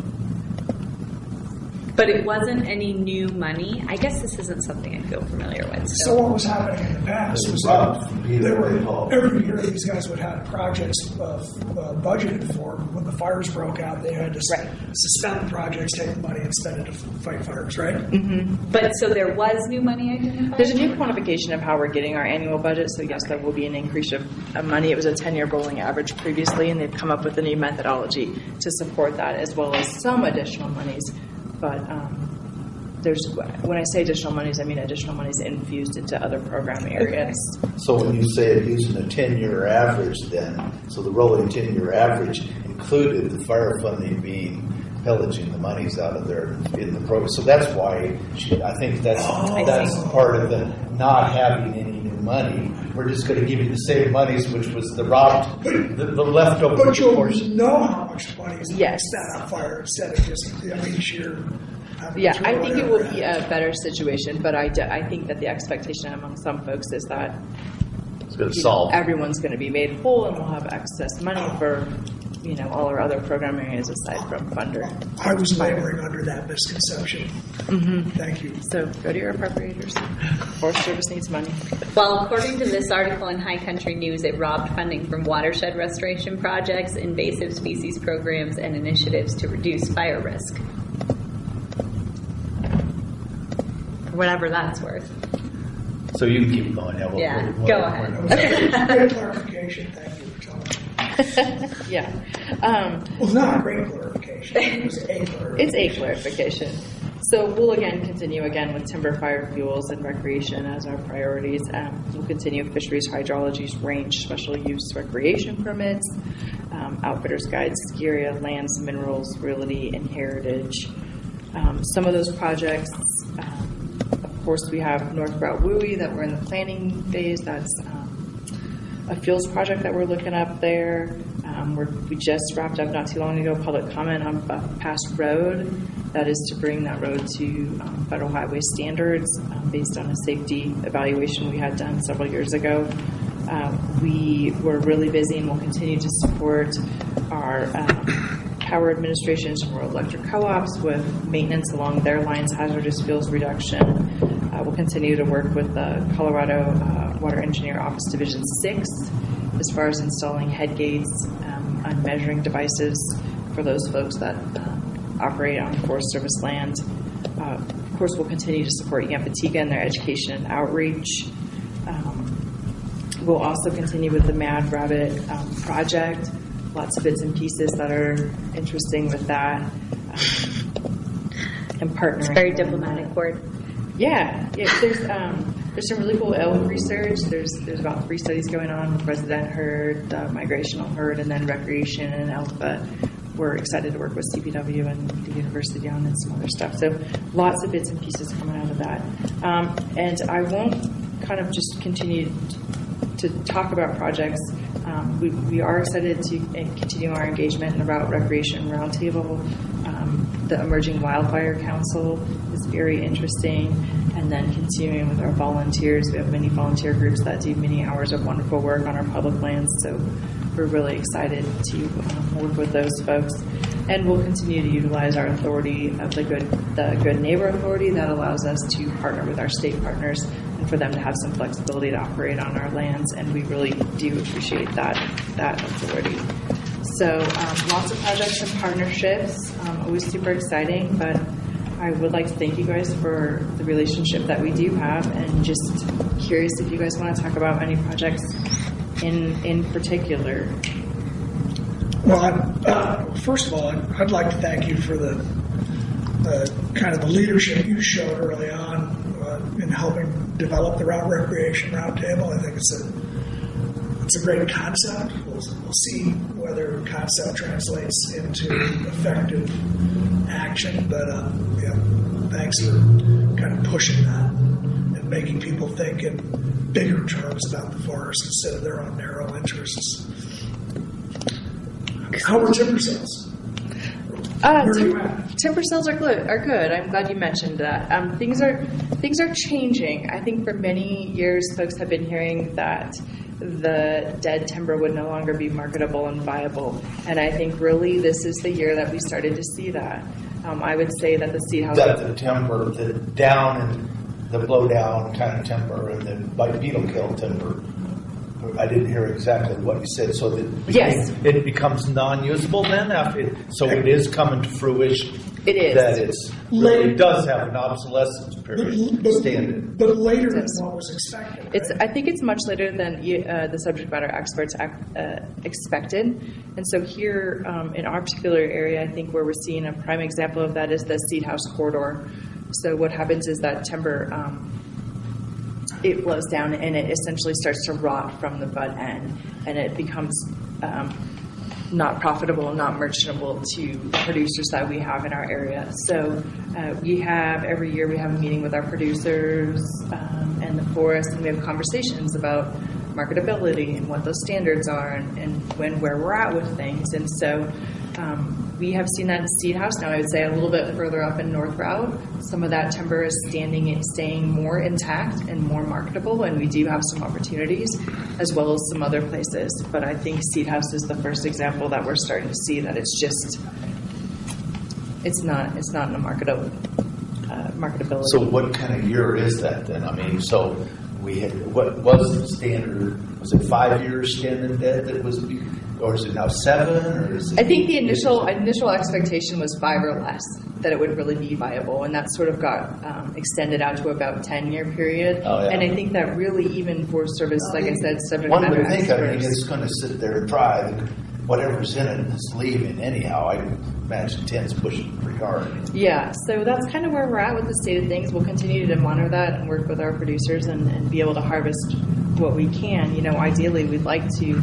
But it wasn't any new money. I guess this isn't something I feel familiar with. So what was happening in the past was that every year these guys would have projects budgeted for. When the fires broke out, they had to suspend projects, take the money, and spend it to fight fires, right? Mm-hmm. But so there was new money identified? There's a new quantification of how we're getting our annual budget. So yes, there will be an increase of money. It was a 10-year rolling average previously, and they've come up with a new methodology to support that, as well as some additional monies. But when I say additional monies, I mean additional monies infused into other program areas. So when you say using a 10-year average then, so the rolling 10-year average included the fire funding being pillaging the monies out of there in the program. So that's why I think that's part of the not having any new money. We're just going to give you the same monies, which was the leftover But you'll portion. know how much money is Yes. spent on fire instead of just each year. Yeah, I think it will be a better situation, but I think that the expectation among some folks is that It's going to solve. everyone's going to be made whole and we'll have excess money for all our other program areas aside from Funder. I was laboring under that misconception. Mm-hmm. Thank you. So go to your appropriators. Forest Service needs money. Well, according to this article in High Country News, it robbed funding from watershed restoration projects, invasive species programs, and initiatives to reduce fire risk. Whatever that's worth. So you can keep going. Yeah, Go ahead. Great clarification. Thank you for telling me. Yeah. Well, not a great clarification. It was a clarification. It's a clarification. So we'll continue with timber, fire, fuels, and recreation as our priorities. We'll continue fisheries, hydrologies, range, special use, recreation permits, outfitters guides, ski area, lands, minerals, realty, and heritage. Some of those projects, of course, we have North Route Wooey that we're in the planning phase. That's a fuels project that we're looking up there. We just wrapped up not too long ago public comment on Buff Pass Road. That is to bring that road to federal highway standards based on a safety evaluation we had done several years ago. We were really busy and will continue to support our power administrations and rural electric co-ops with maintenance along their lines, hazardous fuels reduction. We'll continue to work with the Colorado Water Engineer Office Division 6 as far as installing head gates and measuring devices for those folks that operate on Forest Service land. Of course, we'll continue to support Yampatiga in their education and outreach. We'll also continue with the Mad Rabbit project. Lots of bits and pieces that are interesting with that. And partnering. It's a very diplomatic word. Yeah, there's some really cool elk research. There's about 3 studies going on with resident herd, migrational herd, and then recreation and elk. But we're excited to work with CPW and the university on and some other stuff. So lots of bits and pieces coming out of that. And I won't kind of just continue to talk about projects. We are excited to continue our engagement in the Route Recreation Roundtable. The Emerging Wildfire Council is very interesting. And then continuing with our volunteers. We have many volunteer groups that do many hours of wonderful work on our public lands. So we're really excited to work with those folks. And we'll continue to utilize our authority of the Good Neighbor Authority that allows us to partner with our state partners and for them to have some flexibility to operate on our lands, and we really do appreciate that authority. So lots of projects and partnerships, always super exciting, but I would like to thank you guys for the relationship that we do have, and just curious if you guys want to talk about any projects in particular. Well, first of all, I'd like to thank you for the kind of the leadership you showed early on in helping develop the Route Recreation Roundtable. I think it's a great concept. We'll see whether concept translates into effective action, but thanks for kind of pushing that and making people think in bigger terms about the forest instead of their own narrow interests. How were timber sales? Where are you at? Timber sales are good. I'm glad you mentioned that. Things are changing. I think for many years, folks have been hearing that the dead timber would no longer be marketable and viable, and I think really this is the year that we started to see that. I would say that the seed house, the timber, the down and the blow down kind of timber, and the beetle kill timber. I didn't hear exactly what you said. So it becomes non-usable then after. So it is coming to fruition. It is. That it does have an obsolescence period standard. But later than what was expected. Right? I think it's much later than the subject matter experts expected. And so here in our particular area, I think where we're seeing a prime example of that is the seed house corridor. So what happens is that timber, it blows down and it essentially starts to rot from the butt end, and it becomes not profitable, not merchantable to producers that we have in our area. So every year we have a meeting with our producers and the forest, and we have conversations about marketability and what those standards are and where we're at with things. And so we have seen that in Seed House. Now I would say a little bit further up in North Route, some of that timber is staying more intact and more marketable, and we do have some opportunities as well as some other places. But I think Seed House is the first example that we're starting to see that it's not in a marketability. So what kind of year is that then? I mean, so what was the standard? Was it 5 years standing dead that was? Or is it now 7? Or is it, I think the initial expectation was 5 or less, that it would really be viable, and that sort of got extended out to about 10-year period. Oh, yeah. And I think that really, even for service, like I said, subject one matter would think, experts. I mean, it's going to sit there and dry. Whatever's in it is leaving anyhow. I imagine 10's pushing pretty hard. Yeah, so that's kind of where we're at with the state of things. We'll continue to monitor that and work with our producers and be able to harvest what we can. You know, ideally, we'd like to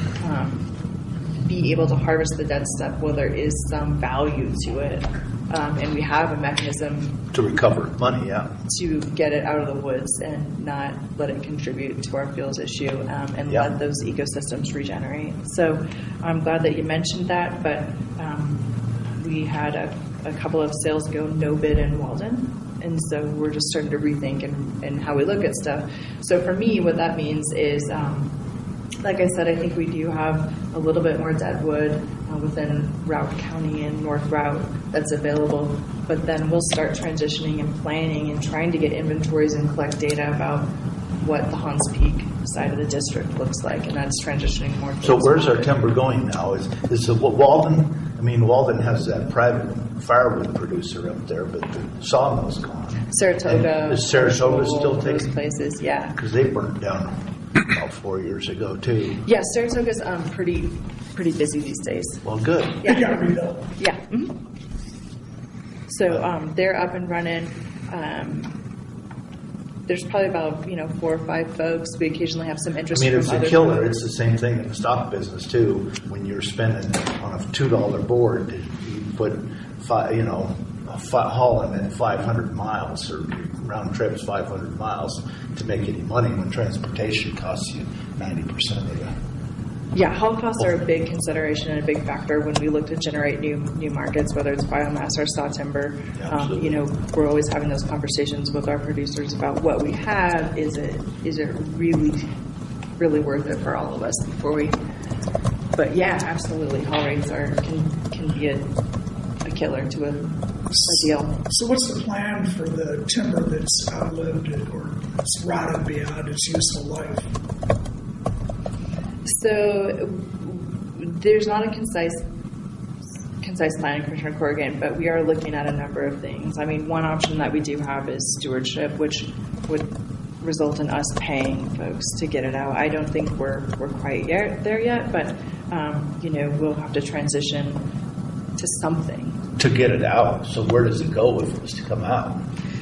be able to harvest the dead stuff where there is some value to it, and we have a mechanism To recover money, yeah. to get it out of the woods and not let it contribute to our fuels issue, and Yeah. let those ecosystems regenerate. So I'm glad that you mentioned that, but we had a couple of sales go no bid in Walden, and so we're just starting to rethink and how we look at stuff. So for me, what that means is, like I said, I think we do have a little bit more deadwood within Routt County and North Routt that's available, but then we'll start transitioning and planning and trying to get inventories and collect data about what the Hans Peak side of the district looks like, and that's transitioning more. So where's our timber going now? Is it Walden? I mean, Walden has that private firewood producer up there, but the sawmill's gone. Saratoga. And is Saratoga still those taking? places? Yeah. Because they burnt down about 4 years ago too. Yeah, Saratoga's pretty busy these days. Well, good. Yeah. They got rebuilt. Yeah. Mm-hmm. So they're up and running. There's probably about 4 or 5 folks. We occasionally have some I interest. mean, from it's a other killer. folks. It's the same thing in the stock business too. When you're spending on a $2 board, you put hauling it 500 miles or round trips 500 miles to make any money when transportation costs you 90% of it. Yeah, haul costs are a big consideration and a big factor when we look to generate new markets, whether it's biomass or saw timber. We're always having those conversations with our producers about what we have. Is it really, really worth it for all of us before we? But yeah, absolutely, haul rates can be a killer to a deal. So what's the plan for the timber that's outlived it or it's rotted beyond its useful life. So there's not a concise plan, Commissioner Corrigan, but we are looking at a number of things. I mean, one option that we do have is stewardship, which would result in us paying folks to get it out. I don't think we're quite there yet, but we'll have to transition to something to get it out. So where does it go if it was to come out?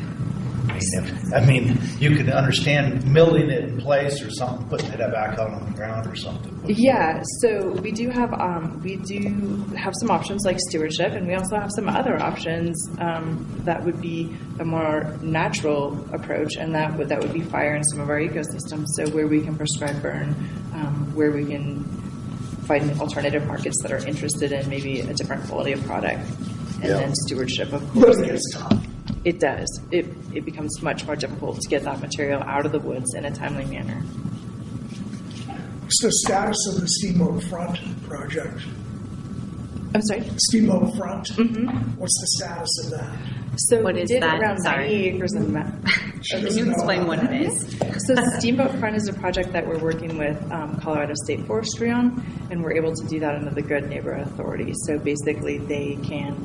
I mean, you can understand milling it in place or something, putting it back out on the ground or something. Yeah, so we do have some options like stewardship, and we also have some other options that would be a more natural approach, and that would be fire in some of our ecosystems. So where we can prescribe burn, where we can find alternative markets that are interested in maybe a different quality of product, and then stewardship, of course. But it's tough. It does. It becomes much more difficult to get that material out of the woods in a timely manner. What's the status of the Steamboat Front project? I'm sorry? Steamboat Front? Mm-hmm. What's the status of that? So What we is did that? around Sorry. 90 acres of Can you explain what it is? So Steamboat Front is a project that we're working with Colorado State Forestry on, and we're able to do that under the Good Neighbor Authority. So basically they can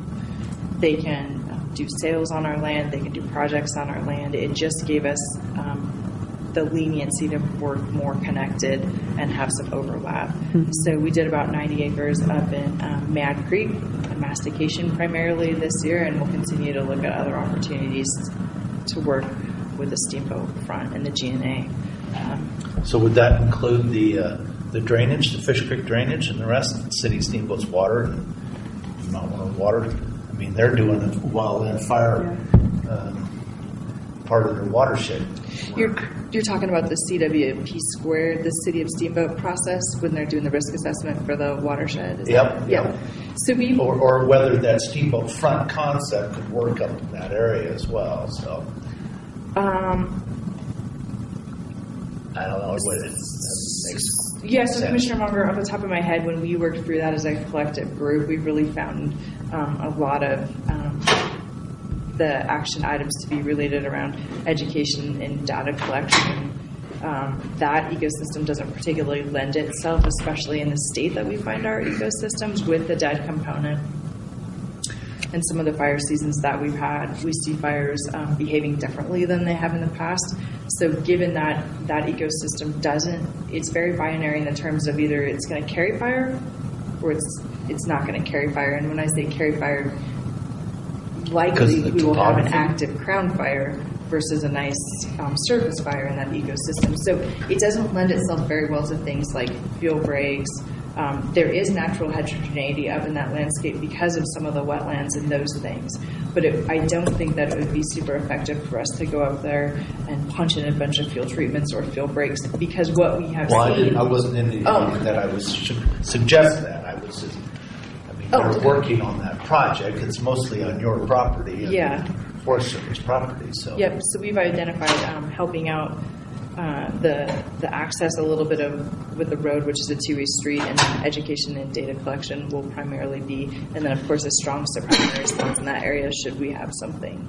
do sales on our land, they can do projects on our land. It just gave us the leniency to work more connected and have some overlap. Mm-hmm. So we did about 90 acres up in Mad Creek, mastication primarily this year, and we'll continue to look at other opportunities to work with the Steamboat Front and the GNA. So would that include the drainage, the Fish Creek drainage, and the rest of the city Steamboat's water and Mount Warren water? I mean, they're doing a wildland fire part of their watershed. You're talking about the CWP squared, the City of Steamboat process when they're doing the risk assessment for the watershed. Yep. So or whether that Steamboat Front concept could work up in that area as well. So I don't know what it makes. Yeah, so Commissioner Munger, off the top of my head, when we worked through that as a collective group, we really found a lot of the action items to be related around education and data collection. That ecosystem doesn't particularly lend itself, especially in the state that we find our ecosystems, with the dead component. And some of the fire seasons that we've had, we see fires behaving differently than they have in the past. So given that that ecosystem it's very binary in the terms of either it's going to carry fire or it's not going to carry fire. And when I say carry fire, likely we will have an active crown fire versus a nice surface fire in that ecosystem. So it doesn't lend itself very well to things like fuel breaks. There is natural heterogeneity up in that landscape because of some of the wetlands and those things. But I don't think that it would be super effective for us to go up there and punch in a bunch of fuel treatments or fuel breaks, because what we have seen... I wasn't in that I was suggest that. They're working on that project. It's mostly on your property and Forest Service property. So Yep. So we've identified helping out the access a little bit with the road, which is a two-way street, and then education and data collection will primarily be, and then of course a strong suppression response in that area should we have something.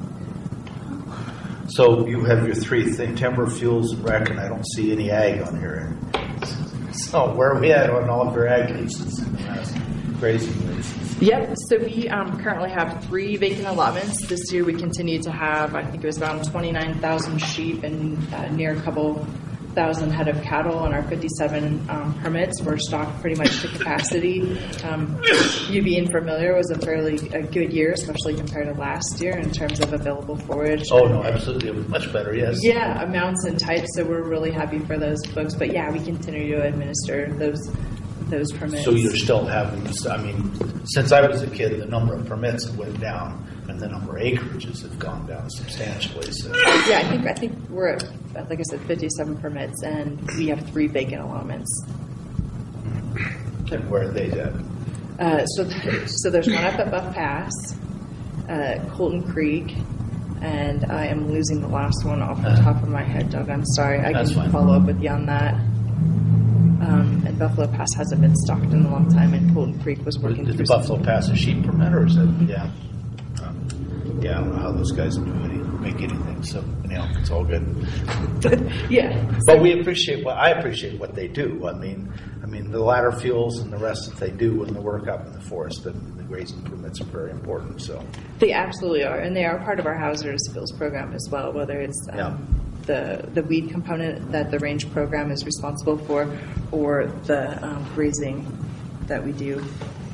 So you have your three timber, fuels, and rec, and I don't see any ag on here. So where are we at on all of your ag leases in the last grazing leases? Yep. So we currently have 3 vacant allotments. This year we continue to have, I think it was around 29,000 sheep and near a couple thousand head of cattle, and our 57 permits were stocked pretty much to capacity. You being familiar, was a fairly good year, especially compared to last year in terms of available forage. Oh, no, absolutely. It was much better, yes. Yeah, amounts and types, so we're really happy for those folks. But yeah, we continue to administer those permits. So you're still having, since I was a kid, the number of permits went down, and the number of acreages have gone down substantially. So. Yeah, I think we're at, like I said, 57 permits, and we have 3 vacant allotments. And where are they at? So there's one up at Buff Pass, Colton Creek, and I am losing the last one off the top of my head, Doug. I'm sorry. I can follow up with you on that. And Buffalo Pass hasn't been stocked in a long time, and Colton Creek was working through. Did the Buffalo Pass a sheep permit, or is it? Yeah. I don't know how those guys do it either. make anything. So anyhow, it's all good. Yeah. But I appreciate what they do. I mean, the ladder fuels and the rest that they do when they work up in the forest, and the grazing permits are very important. So They absolutely are, and they are part of our hazardous fuels program as well, whether it's the weed component that the range program is responsible for, or the grazing that we do.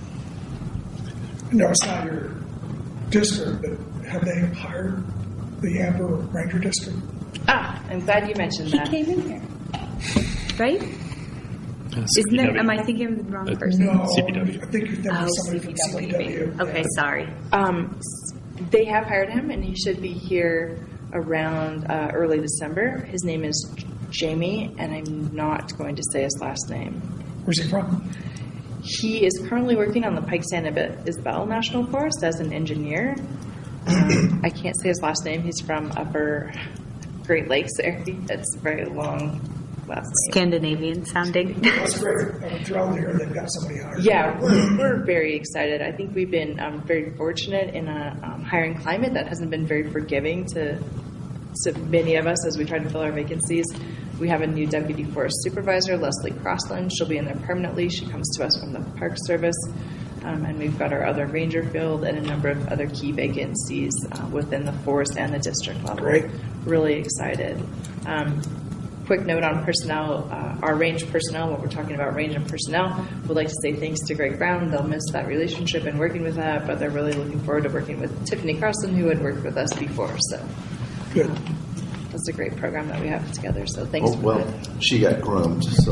No, it's not your district, but have they hired the Amber Ranger District? I'm glad you mentioned He that. came in here, right? Isn't it? Am I thinking of the wrong person? No, CPW. I think you're thinking of somebody from CPW. Okay, sorry. They have hired him, and he should be here around early December. His name is Jamie, and I'm not going to say his last name. Where's he from? He is currently working on the Pike San Isabel National Forest as an engineer. I can't say his last name. He's from Upper Great Lakes area. It's a very long last name. Scandinavian sounding. That's great. I'm thrilled to hear they've got somebody hired. Yeah, we're very excited. I think we've been very fortunate in a hiring climate that hasn't been very forgiving to many of us as we try to fill our vacancies. We have a new deputy forest supervisor, Leslie Crossland. She'll be in there permanently. She comes to us from the Park Service. And we've got our other ranger field and a number of other key vacancies within the forest and the district level. Great. Really excited. Quick note on personnel, our range personnel, what we're talking about range and personnel, would like to say thanks to Greg Brown. They'll miss that relationship and working with that, but they're really looking forward to working with Tiffany Carlson, who had worked with us before. So Good. that's a great program that we have together. So thanks for well, that. she got groomed, so.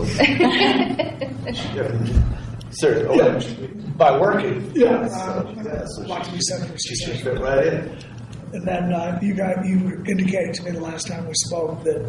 Sir, by working, Yeah, So a lot to be said for she CPW. fit right in. And then you indicated to me the last time we spoke that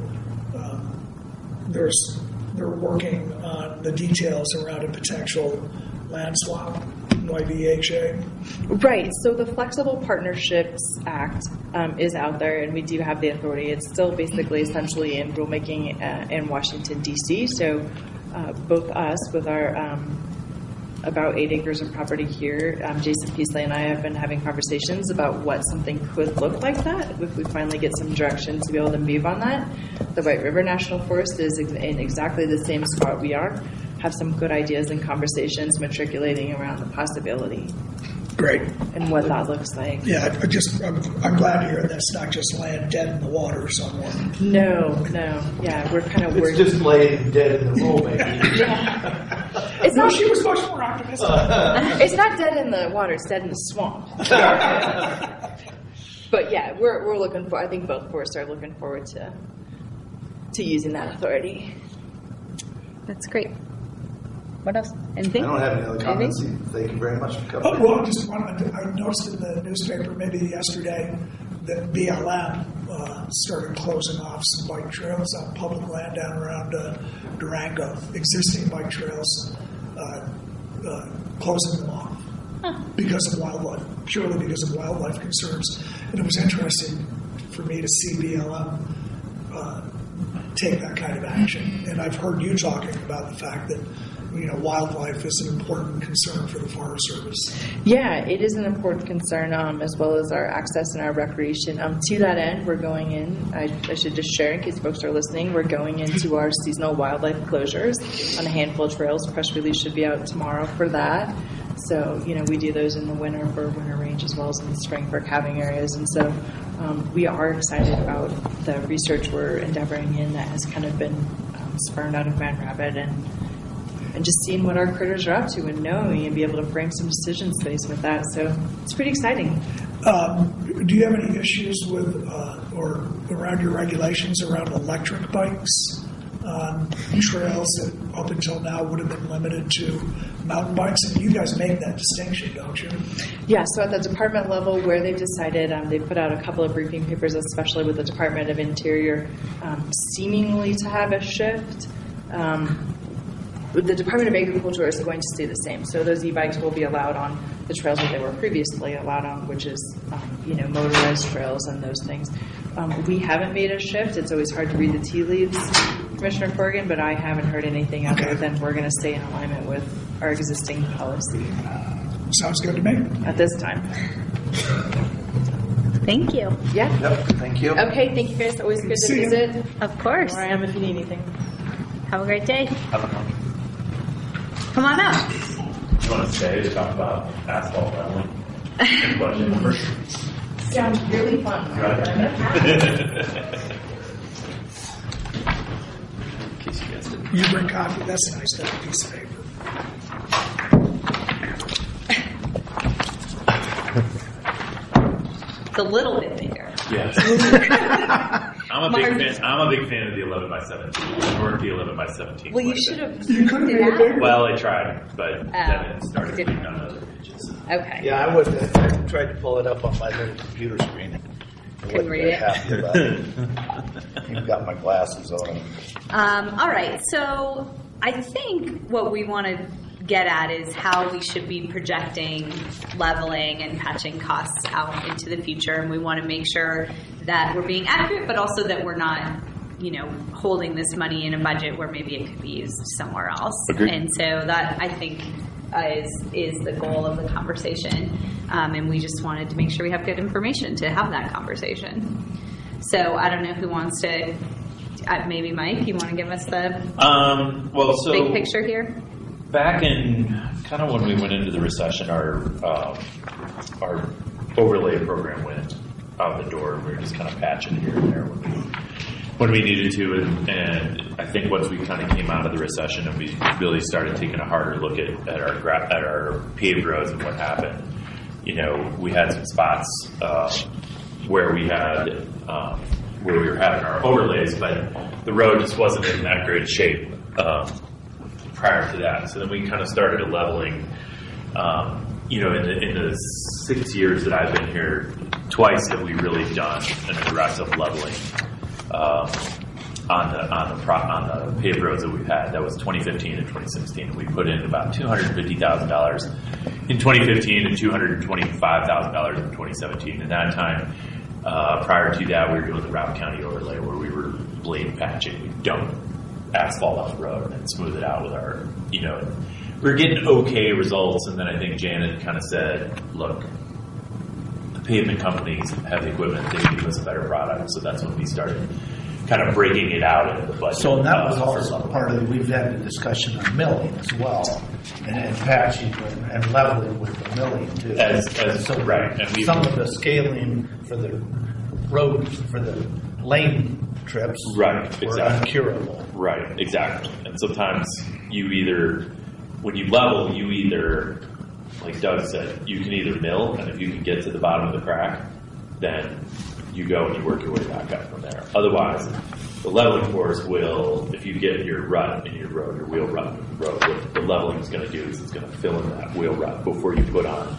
they're working on the details around a potential land swap, YBHA. Right. So the Flexible Partnerships Act is out there, and we do have the authority. It's still basically essentially in rulemaking in Washington, D.C. So both us, with our about 8 acres of property here, Jason Peasley and I have been having conversations about what something could look like that if we finally get some direction to be able to move on that. The White River National Forest is in exactly the same spot we are. Have some good ideas and conversations matriculating around the possibility Great. and what that looks like. Yeah, I'm glad to hear that's not just land dead in the water somewhere. No. Yeah, we're kind of It's worried. just laying dead in the rulemaking. It's No, not. she was much more optimistic. It's not dead in the water. It's dead in the swamp. But yeah, we're looking for. I think both forests are looking forward to using that authority. That's great. What else? I Anything? don't have any other Anything? comments. Thank you very much for Oh, coming. well, I noticed in the newspaper maybe yesterday that BLM started closing off some bike trails on public land down around Durango, existing bike trails, closing them off because of wildlife, purely because of wildlife concerns. And it was interesting for me to see BLM take that kind of action. And I've heard you talking about the fact that wildlife is an important concern for the Forest Service. Yeah, it is an important concern, as well as our access and our recreation. To that end, we're going in, I should just share in case folks are listening, we're going into our seasonal wildlife closures on a handful of trails. Press release should be out tomorrow for that. So, we do those in the winter for winter range as well as in the spring for calving areas. And so we are excited about the research we're endeavoring in that has kind of been spurned out of Grand Rapids and just seeing what our critters are up to and knowing and be able to frame some decisions based with that. So it's pretty exciting. Do you have any issues with or around your regulations around electric bikes on trails that up until now would have been limited to mountain bikes? And you guys make that distinction, don't you? Yeah, so at the department level where they've decided, they put out a couple of briefing papers, especially with the Department of Interior, seemingly to have a shift. The Department of Agriculture is going to stay the same. So those e-bikes will be allowed on the trails that they were previously allowed on, which is, motorized trails and those things. We haven't made a shift. It's always hard to read the tea leaves, Commissioner Corrigan, but I haven't heard anything other than we're going to stay in alignment with our existing policy Sounds good to me. at this time. Thank you. Yeah. Yep, thank you. Okay, thank you guys. Always good to See you. visit. Of course. Where I am if you need anything. Have a great day. Come on up. You want to stay to talk about asphalt leveling? Budget. Sounds really fun. You bring coffee, that's a nice little piece of paper. It's a little bit bigger. Yes. I'm a big fan of the 11 by 17 or the 11 by 17. Well, you quite a should bit. have. You could have made it bigger. Well, I tried, but then it started didn't. being on other pages. Okay. Yeah, I tried to pull it up on my little computer screen. Couldn't read it. You've got my glasses on. All right. So I think what we want to get at is how we should be projecting leveling and patching costs out into the future, and we want to make sure that we're being accurate, but also that we're not, holding this money in a budget where maybe it could be used somewhere else. Agreed. And so that, I think, is the goal of the conversation, and we just wanted to make sure we have good information to have that conversation. So I don't know who wants to. Maybe Mike, you want to give us the big picture here? Back in kind of when we went into the recession, our overlay program went out the door. We were just kind of patching here and there when we needed to, and I think once we kind of came out of the recession and we really started taking a harder look at our paved roads and what happened, we had some spots where we were having our overlays, but the road just wasn't in that great shape prior to that. So then we kind of started a leveling. In the 6 years that I've been here, twice have we really done an aggressive leveling on the paved roads that we've had. That was 2015 and 2016. We put in about $250,000 in 2015 and $225,000 in 2017. And that time, prior to that, we were doing the Route County overlay where we were blade patching. We dump asphalt off the road and then smooth it out with our, we're getting okay results. And then I think Janet kind of said, look, the pavement companies have the equipment, they can give us a better product. So that's when we started kind of breaking it out into the budget. So that was also part of we've had the discussion on milling as well, and patching and leveling with the milling too. Right. And some of the scaling for the road, for the lane trips were uncurable. Right, exactly. And sometimes when you level, like Doug said, you can either mill, and if you can get to the bottom of the crack, then you go and you work your way back up from there. Otherwise, the leveling course will, if you get your rut in your road, your wheel rut in the road, what the leveling is going to do is it's going to fill in that wheel rut before you put on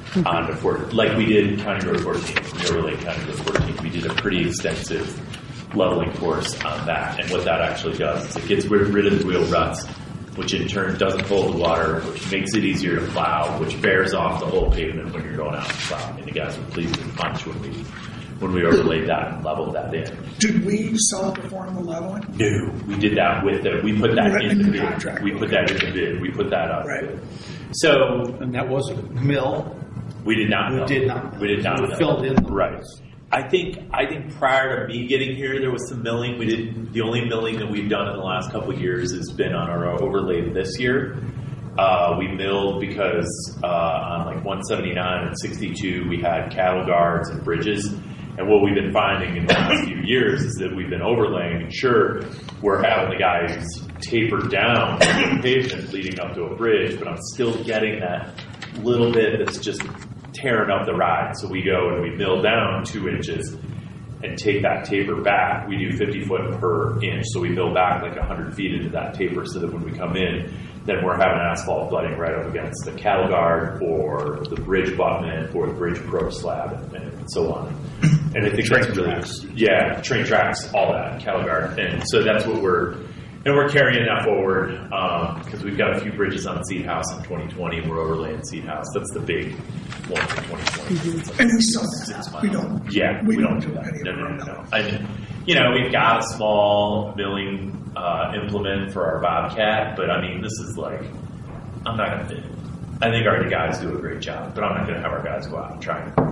like we did County Road 14, Mirror Lake County Road 14. We did a pretty extensive leveling course on that, and what that actually does is it gets rid of the wheel ruts, which in turn doesn't hold the water, which makes it easier to plow, which bears off the whole pavement when you're going out to plow. And the guys were pleased with the punch when we overlaid that and leveled that in. Did we self-perform the leveling? No, we did that we put that in the bid. Contract. We put that in the bid. We put that up. Right. So, And that was a mill. we did not know. We did not. We did not We know. filled in the Right. I think prior to me getting here, there was some milling. The only milling that we've done in the last couple of years has been on our overlay this year. We milled because on like 179 and 62, we had cattle guards and bridges. And what we've been finding in the last few years is that we've been overlaying. And sure, we're having the guys taper down the pavement leading up to a bridge, but I'm still getting that little bit that's just tearing up the ride. So we go and we mill down 2 inches and take that taper back. We do 50 foot per inch. So we mill back like 100 feet into that taper so that when we come in, then we're having asphalt butting right up against the cattle guard or the bridge abutment or the bridge approach slab and so on. And I think Train that's really, tracks. yeah, train tracks, all that, cattle guard. And so that's what we're carrying that forward because we've got a few bridges on Seed House in 2020 and we're overlaying Seed House. That's the big one for 2020. And we saw that. We don't. Yeah, we don't do that. any of No. our milling. I mean, we've got a small milling implement for our Bobcat, but I mean, this is like, I'm not going to. I think our guys do a great job, but I'm not going to have our guys go out and try and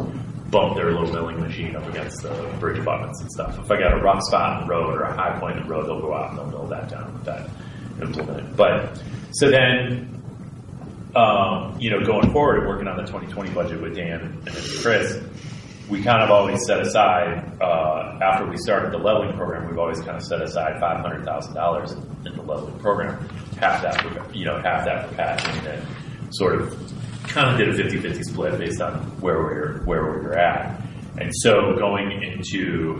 bump their little milling machine up against the bridge abutments and stuff. If I got a rough spot in the road or a high point in the road, they'll go out and they'll mill that down with that implement. But so then, going forward and working on the 2020 budget with Dan and Chris, we kind of always set aside, after we started the leveling program, we've always kind of set aside $500,000 in the leveling program, half that for patching, and then sort of kind of did a 50-50 split based on where we were at. And so going into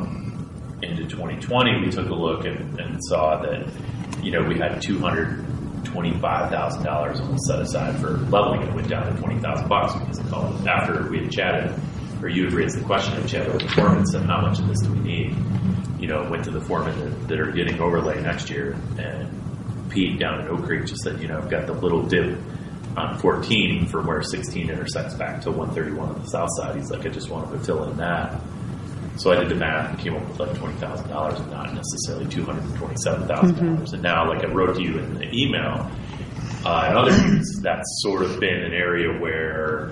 2020, we took a look and saw that, we had $225,000 almost set aside for leveling. It went down to $20,000 because after we had chatted, or you had raised the question of chatted with the foreman and said, how much of this do we need? Went to the foreman that are getting overlay next year, and Pete down in Oak Creek just said, I've got the little dip on 14 from where 16 intersects back to 131 on the south side. He's like, I just wanted to fill in that. So I did the math and came up with like $20,000 and not necessarily $227,000. And now, like I wrote to you in the email, and other meetings, that's sort of been an area where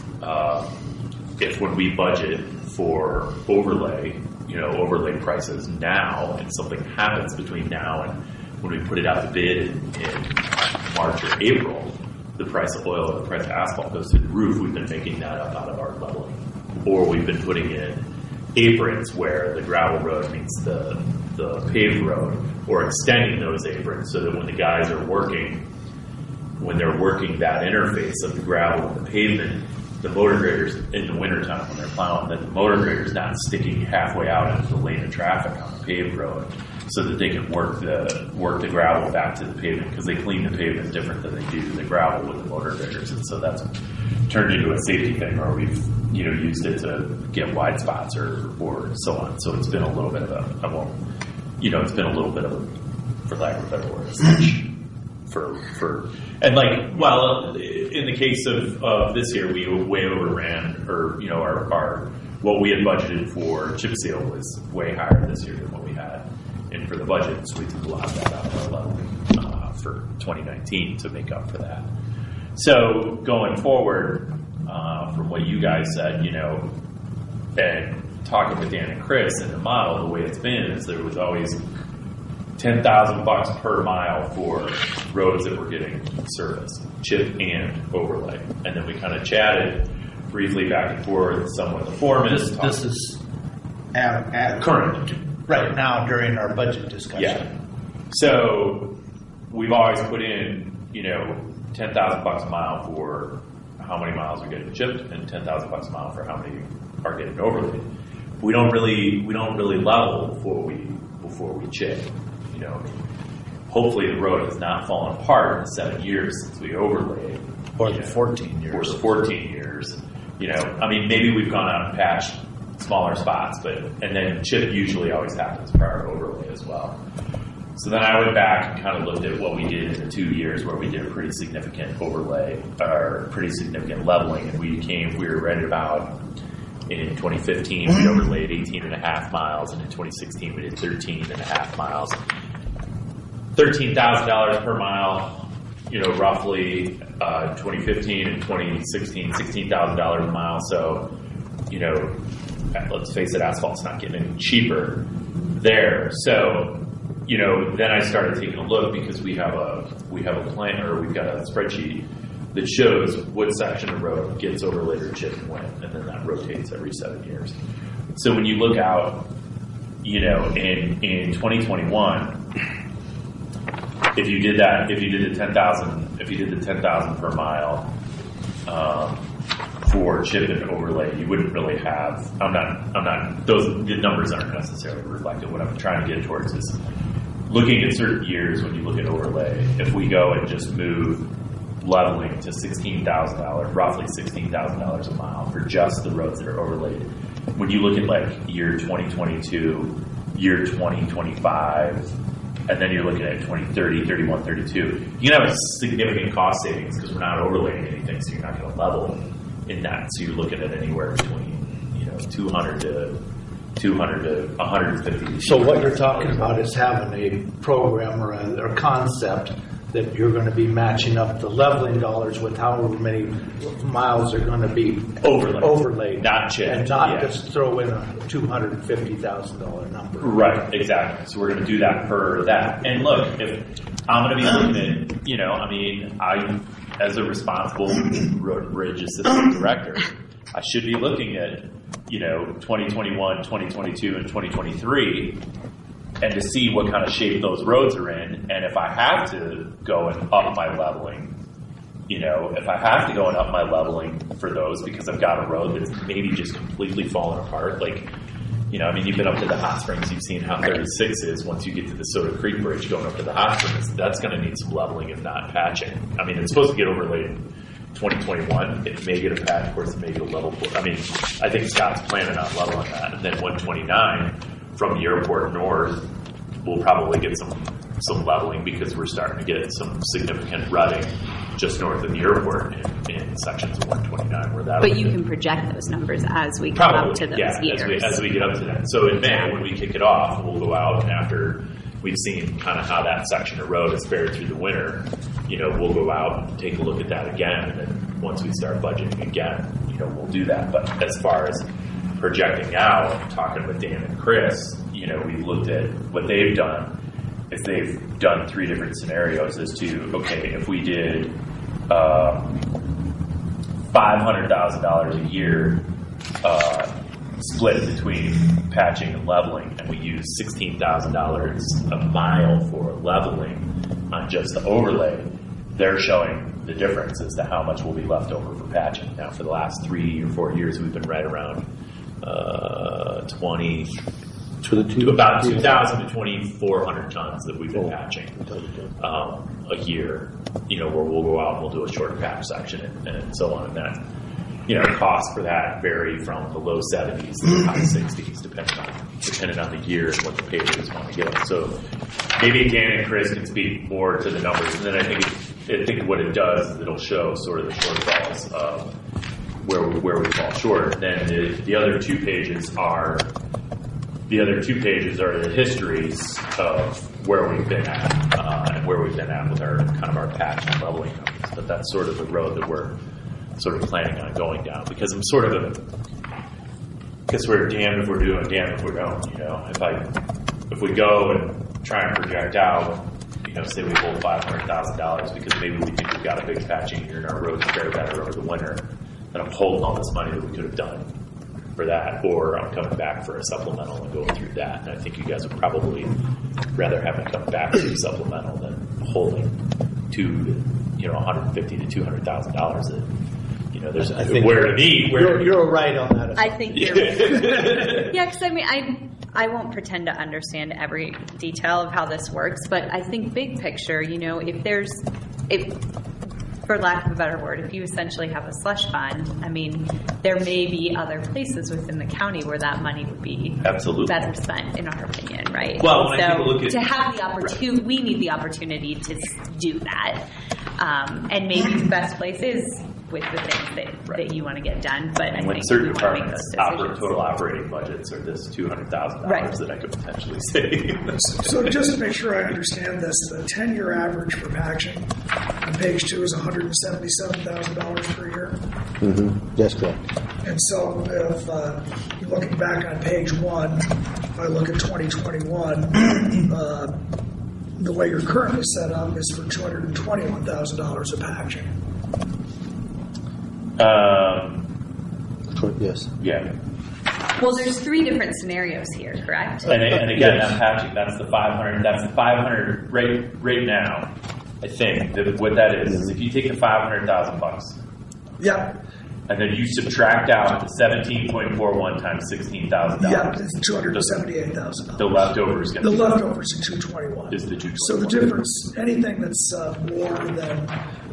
if when we budget for overlay, overlay prices now, and something happens between now and when we put it out to bid in March or April, the price of oil or the price of asphalt goes through the roof. We've been making that up out of our leveling. Or we've been putting in aprons where the gravel road meets the paved road, or extending those aprons so that when the guys are working, when they're working that interface of the gravel and the pavement, the motor graders in the wintertime when they're plowing, that the motor grader's not sticking halfway out into the lane of traffic on the paved road, so that they can work the gravel back to the pavement, because they clean the pavement different than they do the gravel with the motor graders. And so that's turned into a safety thing, or we've used it to get wide spots or so on. So it's been a little bit of it's been a little bit of a, for lack of a better word, a stitch for and like, well, in the case of this year, we way overran, or our what we had budgeted for chip seal was way higher this year than what we had in for the budget, so we took a lot of that out of our leveling for 2019 to make up for that. So going forward, from what you guys said, and talking with Dan and Chris in the model, the way it's been is there was always $10,000 per mile for roads that were getting service, chip and overlay. And then we kind of chatted briefly back and forth, some with the foreman. This is at current. Right now during our budget discussion. Yeah. So we've always put in, $10,000 a mile for how many miles are getting chipped, and $10,000 a mile for how many are getting overlaid. We don't really level before we chip. Hopefully the road has not fallen apart in the 7 years since we overlaid, or the 14 years. Or the 14 years. Maybe we've gone out and patched smaller spots, and then chip usually always happens prior to overlay as well. So then I went back and kind of looked at what we did in the 2 years where we did a pretty significant overlay, or pretty significant leveling, and we were right about, in 2015 we overlaid 18.5 miles, and in 2016 we did 13.5 miles. $13,000 per mile, roughly. 2015 and 2016, $16,000 a mile. So, let's face it, asphalt's not getting any cheaper there. So, then I started taking a look, because we have a plan, or we've got a spreadsheet that shows what section of road gets overlaid or chipped and when, and then that rotates every 7 years. So when you look out, in 2021, if you did the 10,000 per mile for chip and overlay, you wouldn't really have. Those the numbers aren't necessarily reflective. What I'm trying to get towards is looking at certain years when you look at overlay. If we go and just move leveling to $16,000, roughly $16,000 a mile for just the roads that are overlaid. When you look at like year 2022, year 2025. And then you're looking at 2030, 31, 32. You can have a significant cost savings because we're not overlaying anything, so you're not going to level in that. So you're looking at anywhere between, 200 to 150. So what you're talking about is having a program or a concept that you're going to be matching up the leveling dollars with however many miles are going to be overlaid, not chipped, and not just throw in a $250,000 number. Right, exactly. So we're going to do that per that. And look, if I'm going to be looking at, you know, I mean, I, as a responsible road and bridge assistant director, I should be looking at, you know, 2021, 2022, and 2023, and to see what kind of shape those roads are in. And if I have to go and up my leveling, you know, if I have to go and up my leveling for those because I've got a road that's maybe just completely fallen apart, like, you know, I mean, you've been up to the Hot Springs, you've seen how 36 is once you get to the Soda Creek Bridge going up to the Hot Springs. That's going to need some leveling, if not patching. I mean, it's supposed to get overlaid in 2021. It may get a patch, of course, it may get a level. I mean, I think Scott's planning on leveling that. And then 129 from the airport north, we'll probably get some leveling because we're starting to get some significant rutting just north of the airport in sections of 129 where that. But you can project those numbers as we come up to those years. As we get up to that. So in May, when we kick it off, we'll go out, and after we've seen kind of how that section of road has fared through the winter, you know, we'll go out and take a look at that again, and then once we start budgeting again, you know, we'll do that. But as far as projecting out, talking with Dan and Chris, you know, we looked at what they've done. Is they've done 3 different scenarios as to, okay, if we did $500,000 a year split between patching and leveling, and we use $16,000 a mile for leveling on just the overlay, they're showing the difference as to how much will be left over for patching. Now, for the last 3 or 4 years, we've been right around about 2,000 to 2,400 tons that we've been patching a year, you know, where we'll go out and we'll do a short patch section and so on. And that, you know, costs for that vary from the low 70s to the high 60s, depending on the year and what the patrons want to get. So maybe Dan and Chris can speak more to the numbers. And then I think what it does is it'll show sort of the shortfalls of where we fall short. Then the other 2 pages are the histories of where we've been at and where we've been at with our kind of our patch and leveling numbers. But that's sort of the road that we're sort of planning on going down, because I'm sort of because we're damned if we're doing, damned if we don't. You know, if we go and try and project out, you know, say we hold $500,000 because maybe we think we've got a big patching year and our roads fare better over the winter, then I'm holding all this money that we could have done for that, or I'm coming back for a supplemental and going through that. And I think you guys would probably rather have me come back for the supplemental than holding $150,000 to $200,000 that, you know, there's where to be. You're right on that. I think you're right. Yeah, because I mean, I won't pretend to understand every detail of how this works, but I think big picture, you know, for lack of a better word, if you essentially have a slush fund, I mean, there may be other places within the county where that money would be absolutely better spent, in our opinion, right? Well, when I take a look at to have the opportunity, we need the opportunity to do that, and maybe the best place is with the things that you want to get done. But I when think certain we want to make those departments' decisions. total operating budgets are this $200,000 Right. that I could potentially save. So just to make sure I understand this, the 10-year average for patching on page 2 is $177,000 per year. Mm-hmm. That's correct. And so if you're looking back on page 1, if I look at 2021, the way you're currently set up is for $221,000 of patching. Yes. Yeah. Well, there's 3 different scenarios here, correct? And again, that patching, that's the 500. That's the 500 right now. I think that what that is if you take the $500,000, Yeah. and then you subtract out the 17.41 times $16,000. Yeah, it's $278,000. The leftover is going to The be leftovers are $221. is the 221. So the difference, anything that's more than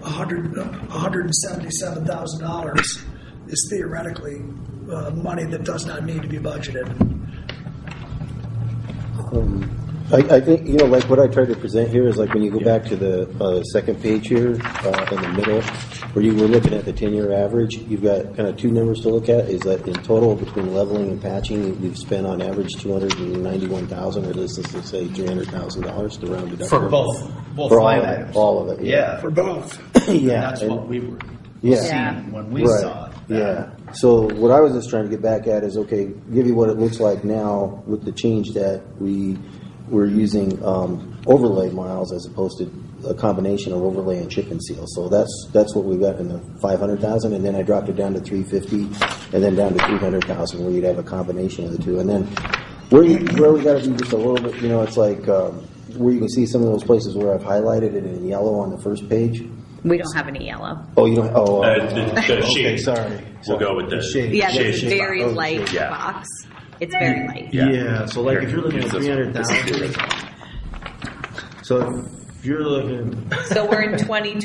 $177,000 is theoretically money that does not need to be budgeted. I think, like what I tried to present here is like when you go back to the second page here in the middle, where you were looking at the 10-year average, you've got kind of two numbers to look at. Is that in total between leveling and patching, we've spent on average $291,000, or let's just say $300,000 to round it up. For both For line items. all of it. Yeah. For both. Yeah. That's what we were Yeah. seeing when we Right. saw it. Yeah. So what I was just trying to get back at is, okay, give you what it looks like now with the change that we're using overlay miles as opposed to a combination of overlay and chip and seal. So that's what we've got in the 500,000, and then I dropped it down to 350, and then down to 300,000, where you'd have a combination of the two. And then where we got to be just a little bit, it's like where you can see some of those places where I've highlighted it in yellow on the first page. We don't have any yellow. Oh, you don't. Oh, The okay. shade. Sorry. We'll go with the shade. Yeah, shade. this very Oh, light shade. Yeah. box. It's very light. Yeah. So like if you're looking at Use this one. This is 300,000. So if you're looking. So we're in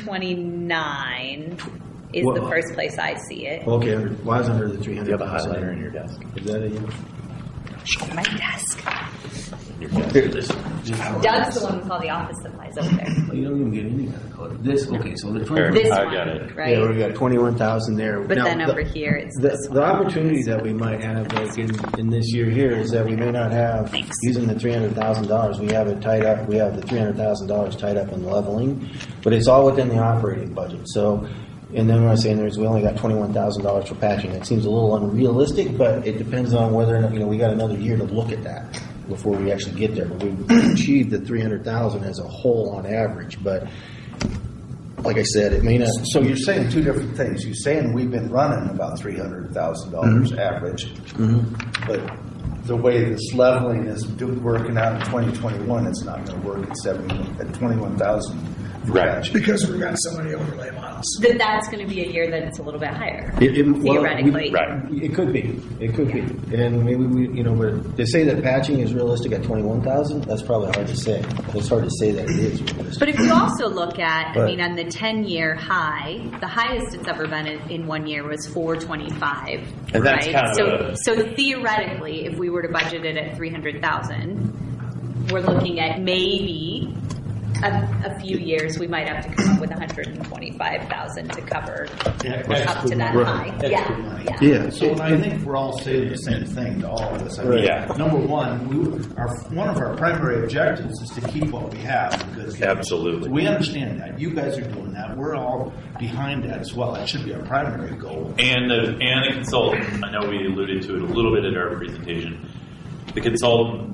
2029 is the Whoa. first place I see it. Okay, why is under the 300? You have a highlighter in your desk. Is that it? My desk. Your desk. Doug's the one with all the office supplies over there. You don't even get any kind of color. This, okay, so the This I one, got it. right? Yeah, we got 21,000 there. But Now, then over here, it's the, this the one. opportunity that we might have, like in this year here, is that we may not have Thanks. using the $300,000. We have it tied up. We have the $300,000 tied up in leveling, but it's all within the operating budget. So, and then what I'm saying is we only got $21,000 for patching. It seems a little unrealistic, but it depends on whether or not we got another year to look at that before we actually get there. But we achieved the $300,000 as a whole on average, but. Like I said, it may not. So you're saying two different things. You're saying we've been running about $300,000 average, but the way this leveling is working out in 2021, it's not going to work at 21,000. Right. Because we've got so many overlay miles. That's going to be a year that it's a little bit higher. Theoretically. Right. It could be. It could be. And maybe but to say that patching is realistic at 21,000, that's probably hard to say. It's hard to say that it is realistic. But if you also look at, Right. on the 10-year high, the highest it's ever been in 1 year was 425. And that's right? kind of so theoretically, if we were to budget it at 300,000, we're looking at maybe a few years we might have to come up with 125,000 to cover up to that high. Yeah. Yeah. So I think we're all saying the same thing to all of us. I mean, Yeah. Number one, one of our primary objectives is to keep what we have in good condition. Absolutely. We understand that. You guys are doing that. We're all behind that as well. That should be our primary goal. And the consultant, I know we alluded to it a little bit in our presentation. The consultant,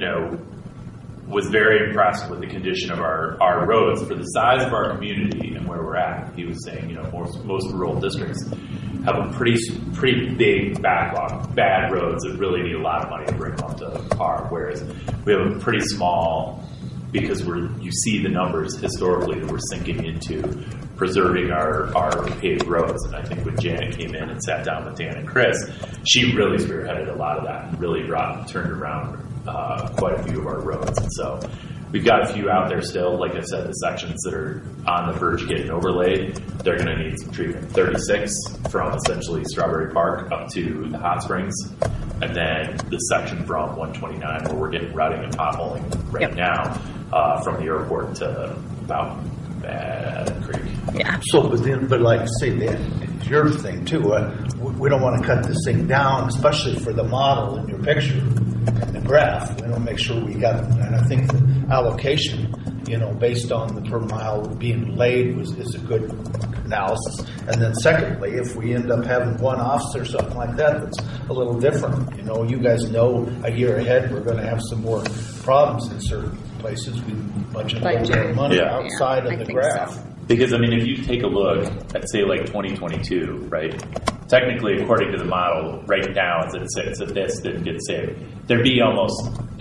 was very impressed with the condition of our roads for the size of our community and where we're at. He was saying, most rural districts have a pretty big backlog, bad roads that really need a lot of money to bring them up to par. Whereas we have a pretty small, because you see the numbers historically that we're sinking into preserving our paved roads. And I think when Janet came in and sat down with Dan and Chris, she really spearheaded a lot of that and really turned around quite a few of our roads. And so we've got a few out there still. Like I said, the sections that are on the verge of getting overlaid, they're going to need some treatment. 36 from essentially Strawberry Park up to the Hot Springs. And then the section from 129 where we're getting routing and potholing right now from the airport to about Bad Creek. Yeah. So, but like say that your thing too. We don't want to cut this thing down, especially for the model in your picture and the graph. We want to make sure we got. And I think the allocation, based on the per mile being laid, is a good analysis. And then secondly, if we end up having one-offs or something like that, that's a little different. You guys know a year ahead we're going to have some more problems in certain places. We budget a little bit of money outside of the graph. So. Because, if you take a look at, say, like 2022, right? Technically, according to the model, right now, as it sits, if this didn't get saved, there'd be almost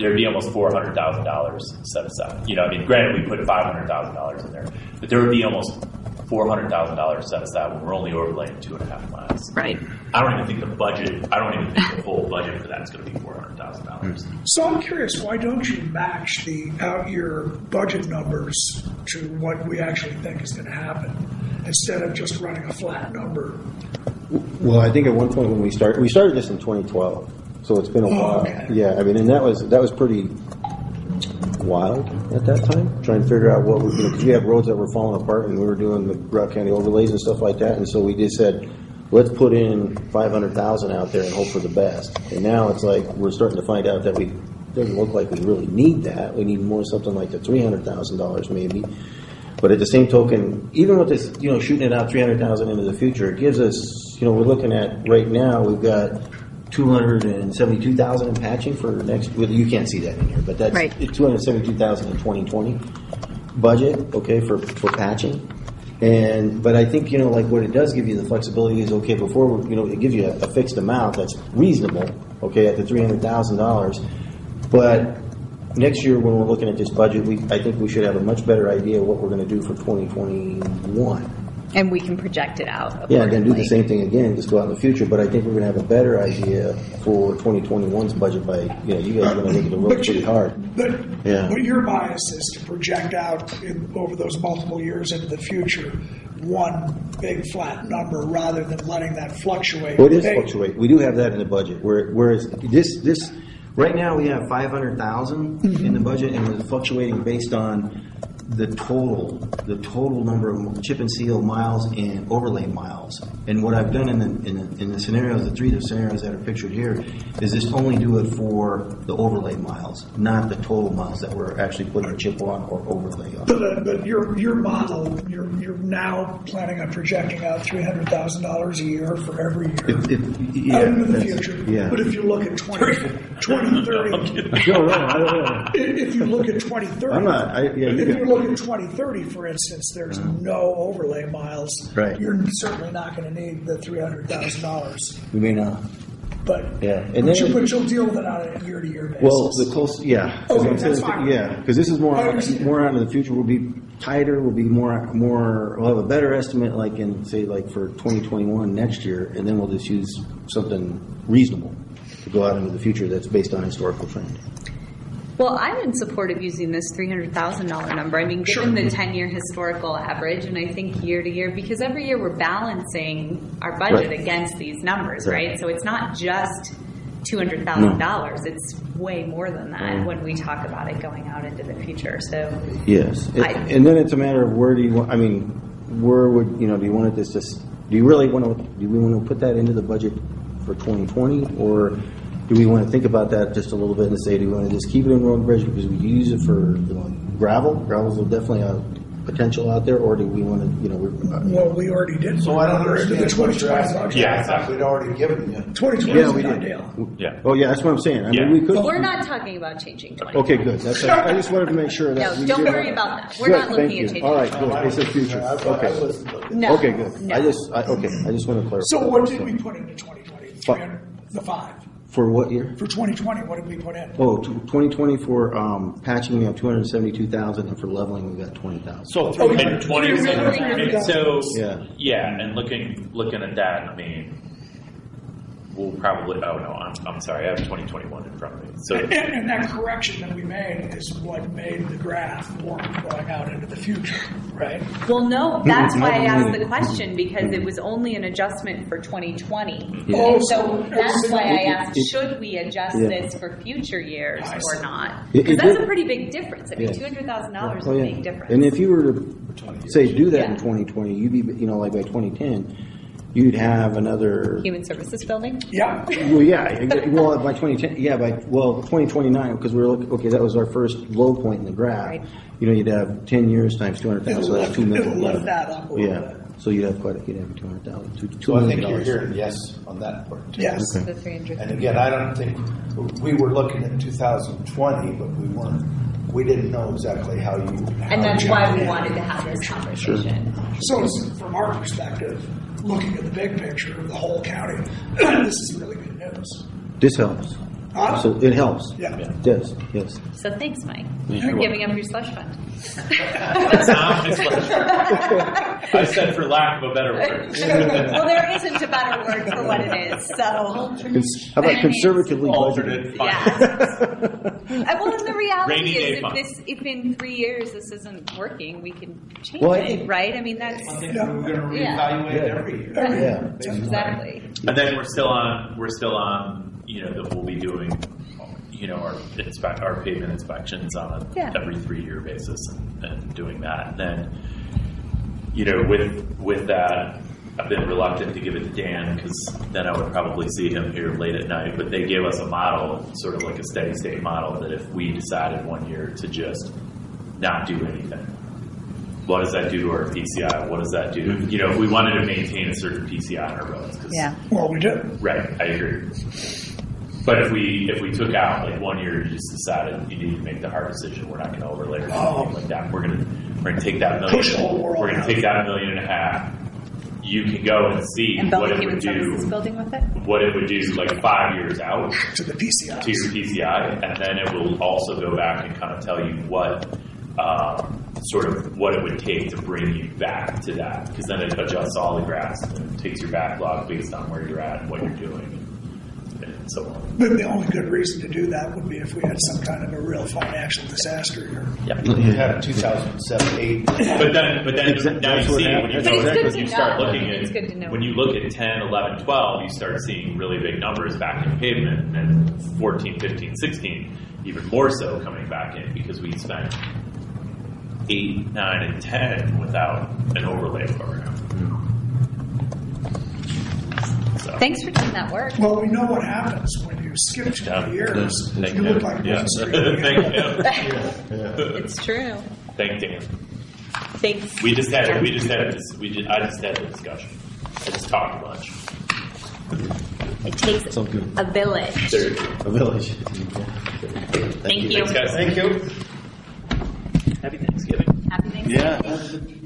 $400,000 set aside. Granted, we put $500,000 in there, but there would be almost $400,000 set aside when we're only overlaying 2.5 miles. Right. I don't even think the whole budget for that is going to be $400,000. So I'm curious, why don't you match the out-year budget numbers to what we actually think is going to happen instead of just running a flat number? Well, I think at one point when we started this in 2012, so it's been a while. Okay. Yeah, and that was pretty. wild at that time, trying to figure out what we're doing, because we have roads that were falling apart, and we were doing the Brock County overlays and stuff like that, and so we just said, let's put in 500,000 out there and hope for the best. And now it's like we're starting to find out that we doesn't look like we really need that. We need more something like the $300,000 maybe. But at the same token, even with this, shooting it out 300,000 into the future, it gives us, we're looking at right now we've got 272,000 in patching for next. Well, you can't see that in here, but that's Right. 272,000 in 2020 budget. Okay, for patching. But I think, like what it does give you the flexibility is, okay, before, it gives you a fixed amount that's reasonable, okay, at the $300,000. But next year when we're looking at this budget, I think we should have a much better idea of what we're going to do for 2021. And we can project it out. Yeah, and then do the same thing again, just go out in the future. But I think we're going to have a better idea for 2021's budget by, you guys are going to look at the road pretty hard. But your bias is to project out over those multiple years into the future one big flat number rather than letting that fluctuate. Well, it is fluctuate. We do have that in the budget. Whereas this right now we have 500,000 in the budget, and it's fluctuating based on the total number of chip and seal miles and overlay miles. And what I've done in the scenarios, the three scenarios that are pictured here, is just only do it for the overlay miles, not the total miles that we're actually putting a chip on or overlay on. But your model, you're now planning on projecting out $300,000 a year for every year out into the future. Yeah. But if you look at 2030, if you look at 2030, I'm not. if you look at 2030, for instance, there's no overlay miles. Right. You're certainly not going to need the $300,000. We may not. But and you'll deal with it on a year-to-year basis. Well, the close, yeah. Okay, that's fine. Yeah, because this is more out into the future. We'll be tighter. We'll be more. We'll have a better estimate, like for 2021 next year, and then we'll just use something reasonable to go out into the future that's based on historical trend. Well, I'm in support of using this $300,000 number. I mean, given the 10-year historical average, and I think year to year, because every year we're balancing our budget against these numbers, right? So it's not just $200,000; it's way more than that when we talk about it going out into the future. So yes, and then it's a matter of where do you want? I mean, where would do you want it? Do you really want to? Do we want to put that into the budget for 2020, or do we want to think about that just a little bit and say, do we want to just keep it in road and bridge because we use it for gravel? Gravel's definitely a potential out there, or do we want to, Well, we already did. So I don't understand the 2020 budget. Yeah, exactly. We'd already given you. 2020 Yeah, is we not did. deal. Yeah. Oh yeah, that's what I'm saying. I mean, we could. But we're not talking about changing 20. Okay, good. I just wanted to make sure that. No, don't worry about that. We're not looking at changing. All right, good. It's the future. Okay. No. Okay, good. No. I just want to clarify. So what did we put into 2020? The 5. For what year? For 2020, what did we put in? Oh, 2020 for patching, we have 272,000, and for leveling, we got 20,000. So and 20. And looking at that, I mean, we'll probably. Oh no, I'm sorry. I have 2021 in front of me. So and that correction that we made is what made the graph more going out into the future, right? Well, no, that's why I asked the question, because it was only an adjustment for 2020. Yeah. And so that's why I asked, should we adjust this for future years or not? Because that's a pretty big difference. I mean, $200,000 is a big difference. And if you were to, say, do that in 2020, you'd be, like by 2010, you'd have another Human Services Building? Yeah. Well, yeah. Well, by 2010, 2029, because we're looking. Okay, that was our first low point in the graph. Right. You'd have 10 years times 200,000. So that's $2 million. It'll lift that up a little bit. So you'd have you'd have 200,000. So I think you're hearing yes on that part too. Yes. Okay. The 300. And again, I don't think we were looking at 2020, but we didn't know exactly how you. And that's why we wanted to have this conversation. So from our perspective, looking at the big picture of the whole county, this is really good news. This helps. So it helps. Yeah. It does. Yes. So thanks, Mike, for giving up your slush fund. That's not my question. I said for lack of a better word. Well, there isn't a better word for what it is. So How about conservatively Alternate budgeted? yeah. Well, and the reality Rainy day is, fund. if in 3 years this isn't working, we can change Well, I it, think- right? I mean, that's I think we're going to reevaluate every year. Yeah. exactly. And then we're still on. That we'll be doing, our pavement inspections on a Yeah. every 3-year basis and doing that. And then, with that, I've been reluctant to give it to Dan because then I would probably see him here late at night. But they gave us a model, sort of like a steady state model, that if we decided one year to just not do anything, what does that do to our PCI? What does that do? If we wanted to maintain a certain PCI on our roads. Yeah. Well, we do. Right, I agree. But if we took out like 1 year, you just decided you need to make the hard decision. We're not going to overlay or anything like that. We're going to take that Push the whole million. world We're going to out. take that $1.5 million. You can go and see And what building it would human services do. building with it? What it would do like 5 years out To the PCI. to your PCI, and then it will also go back and kind of tell you what sort of what it would take to bring you back to that, because then it adjusts all the graphs and takes your backlog based on where you're at and what you're doing and so on. But the only good reason to do that would be if we had some kind of a real financial disaster here. You had a 2007-8. But then now you see when you But it's good to you start know. looking It's good to know. at when you look at 10, 11, 12, you start seeing really big numbers back in pavement, and then 14, 15, 16, even more so coming back in because we spent 8, 9, and 10 without an overlay program. So. Thanks for doing that work. Well, we know what happens when you skip 2 years. Thank You look like yeah. one street. Thank him. It's true. Thank Dan. Thanks. I just had the discussion. I just talked a bunch. It takes Something. a village. There. A village. Thank you. Thanks, guys. Thank you. Happy Thanksgiving. Happy Thanksgiving. Yeah.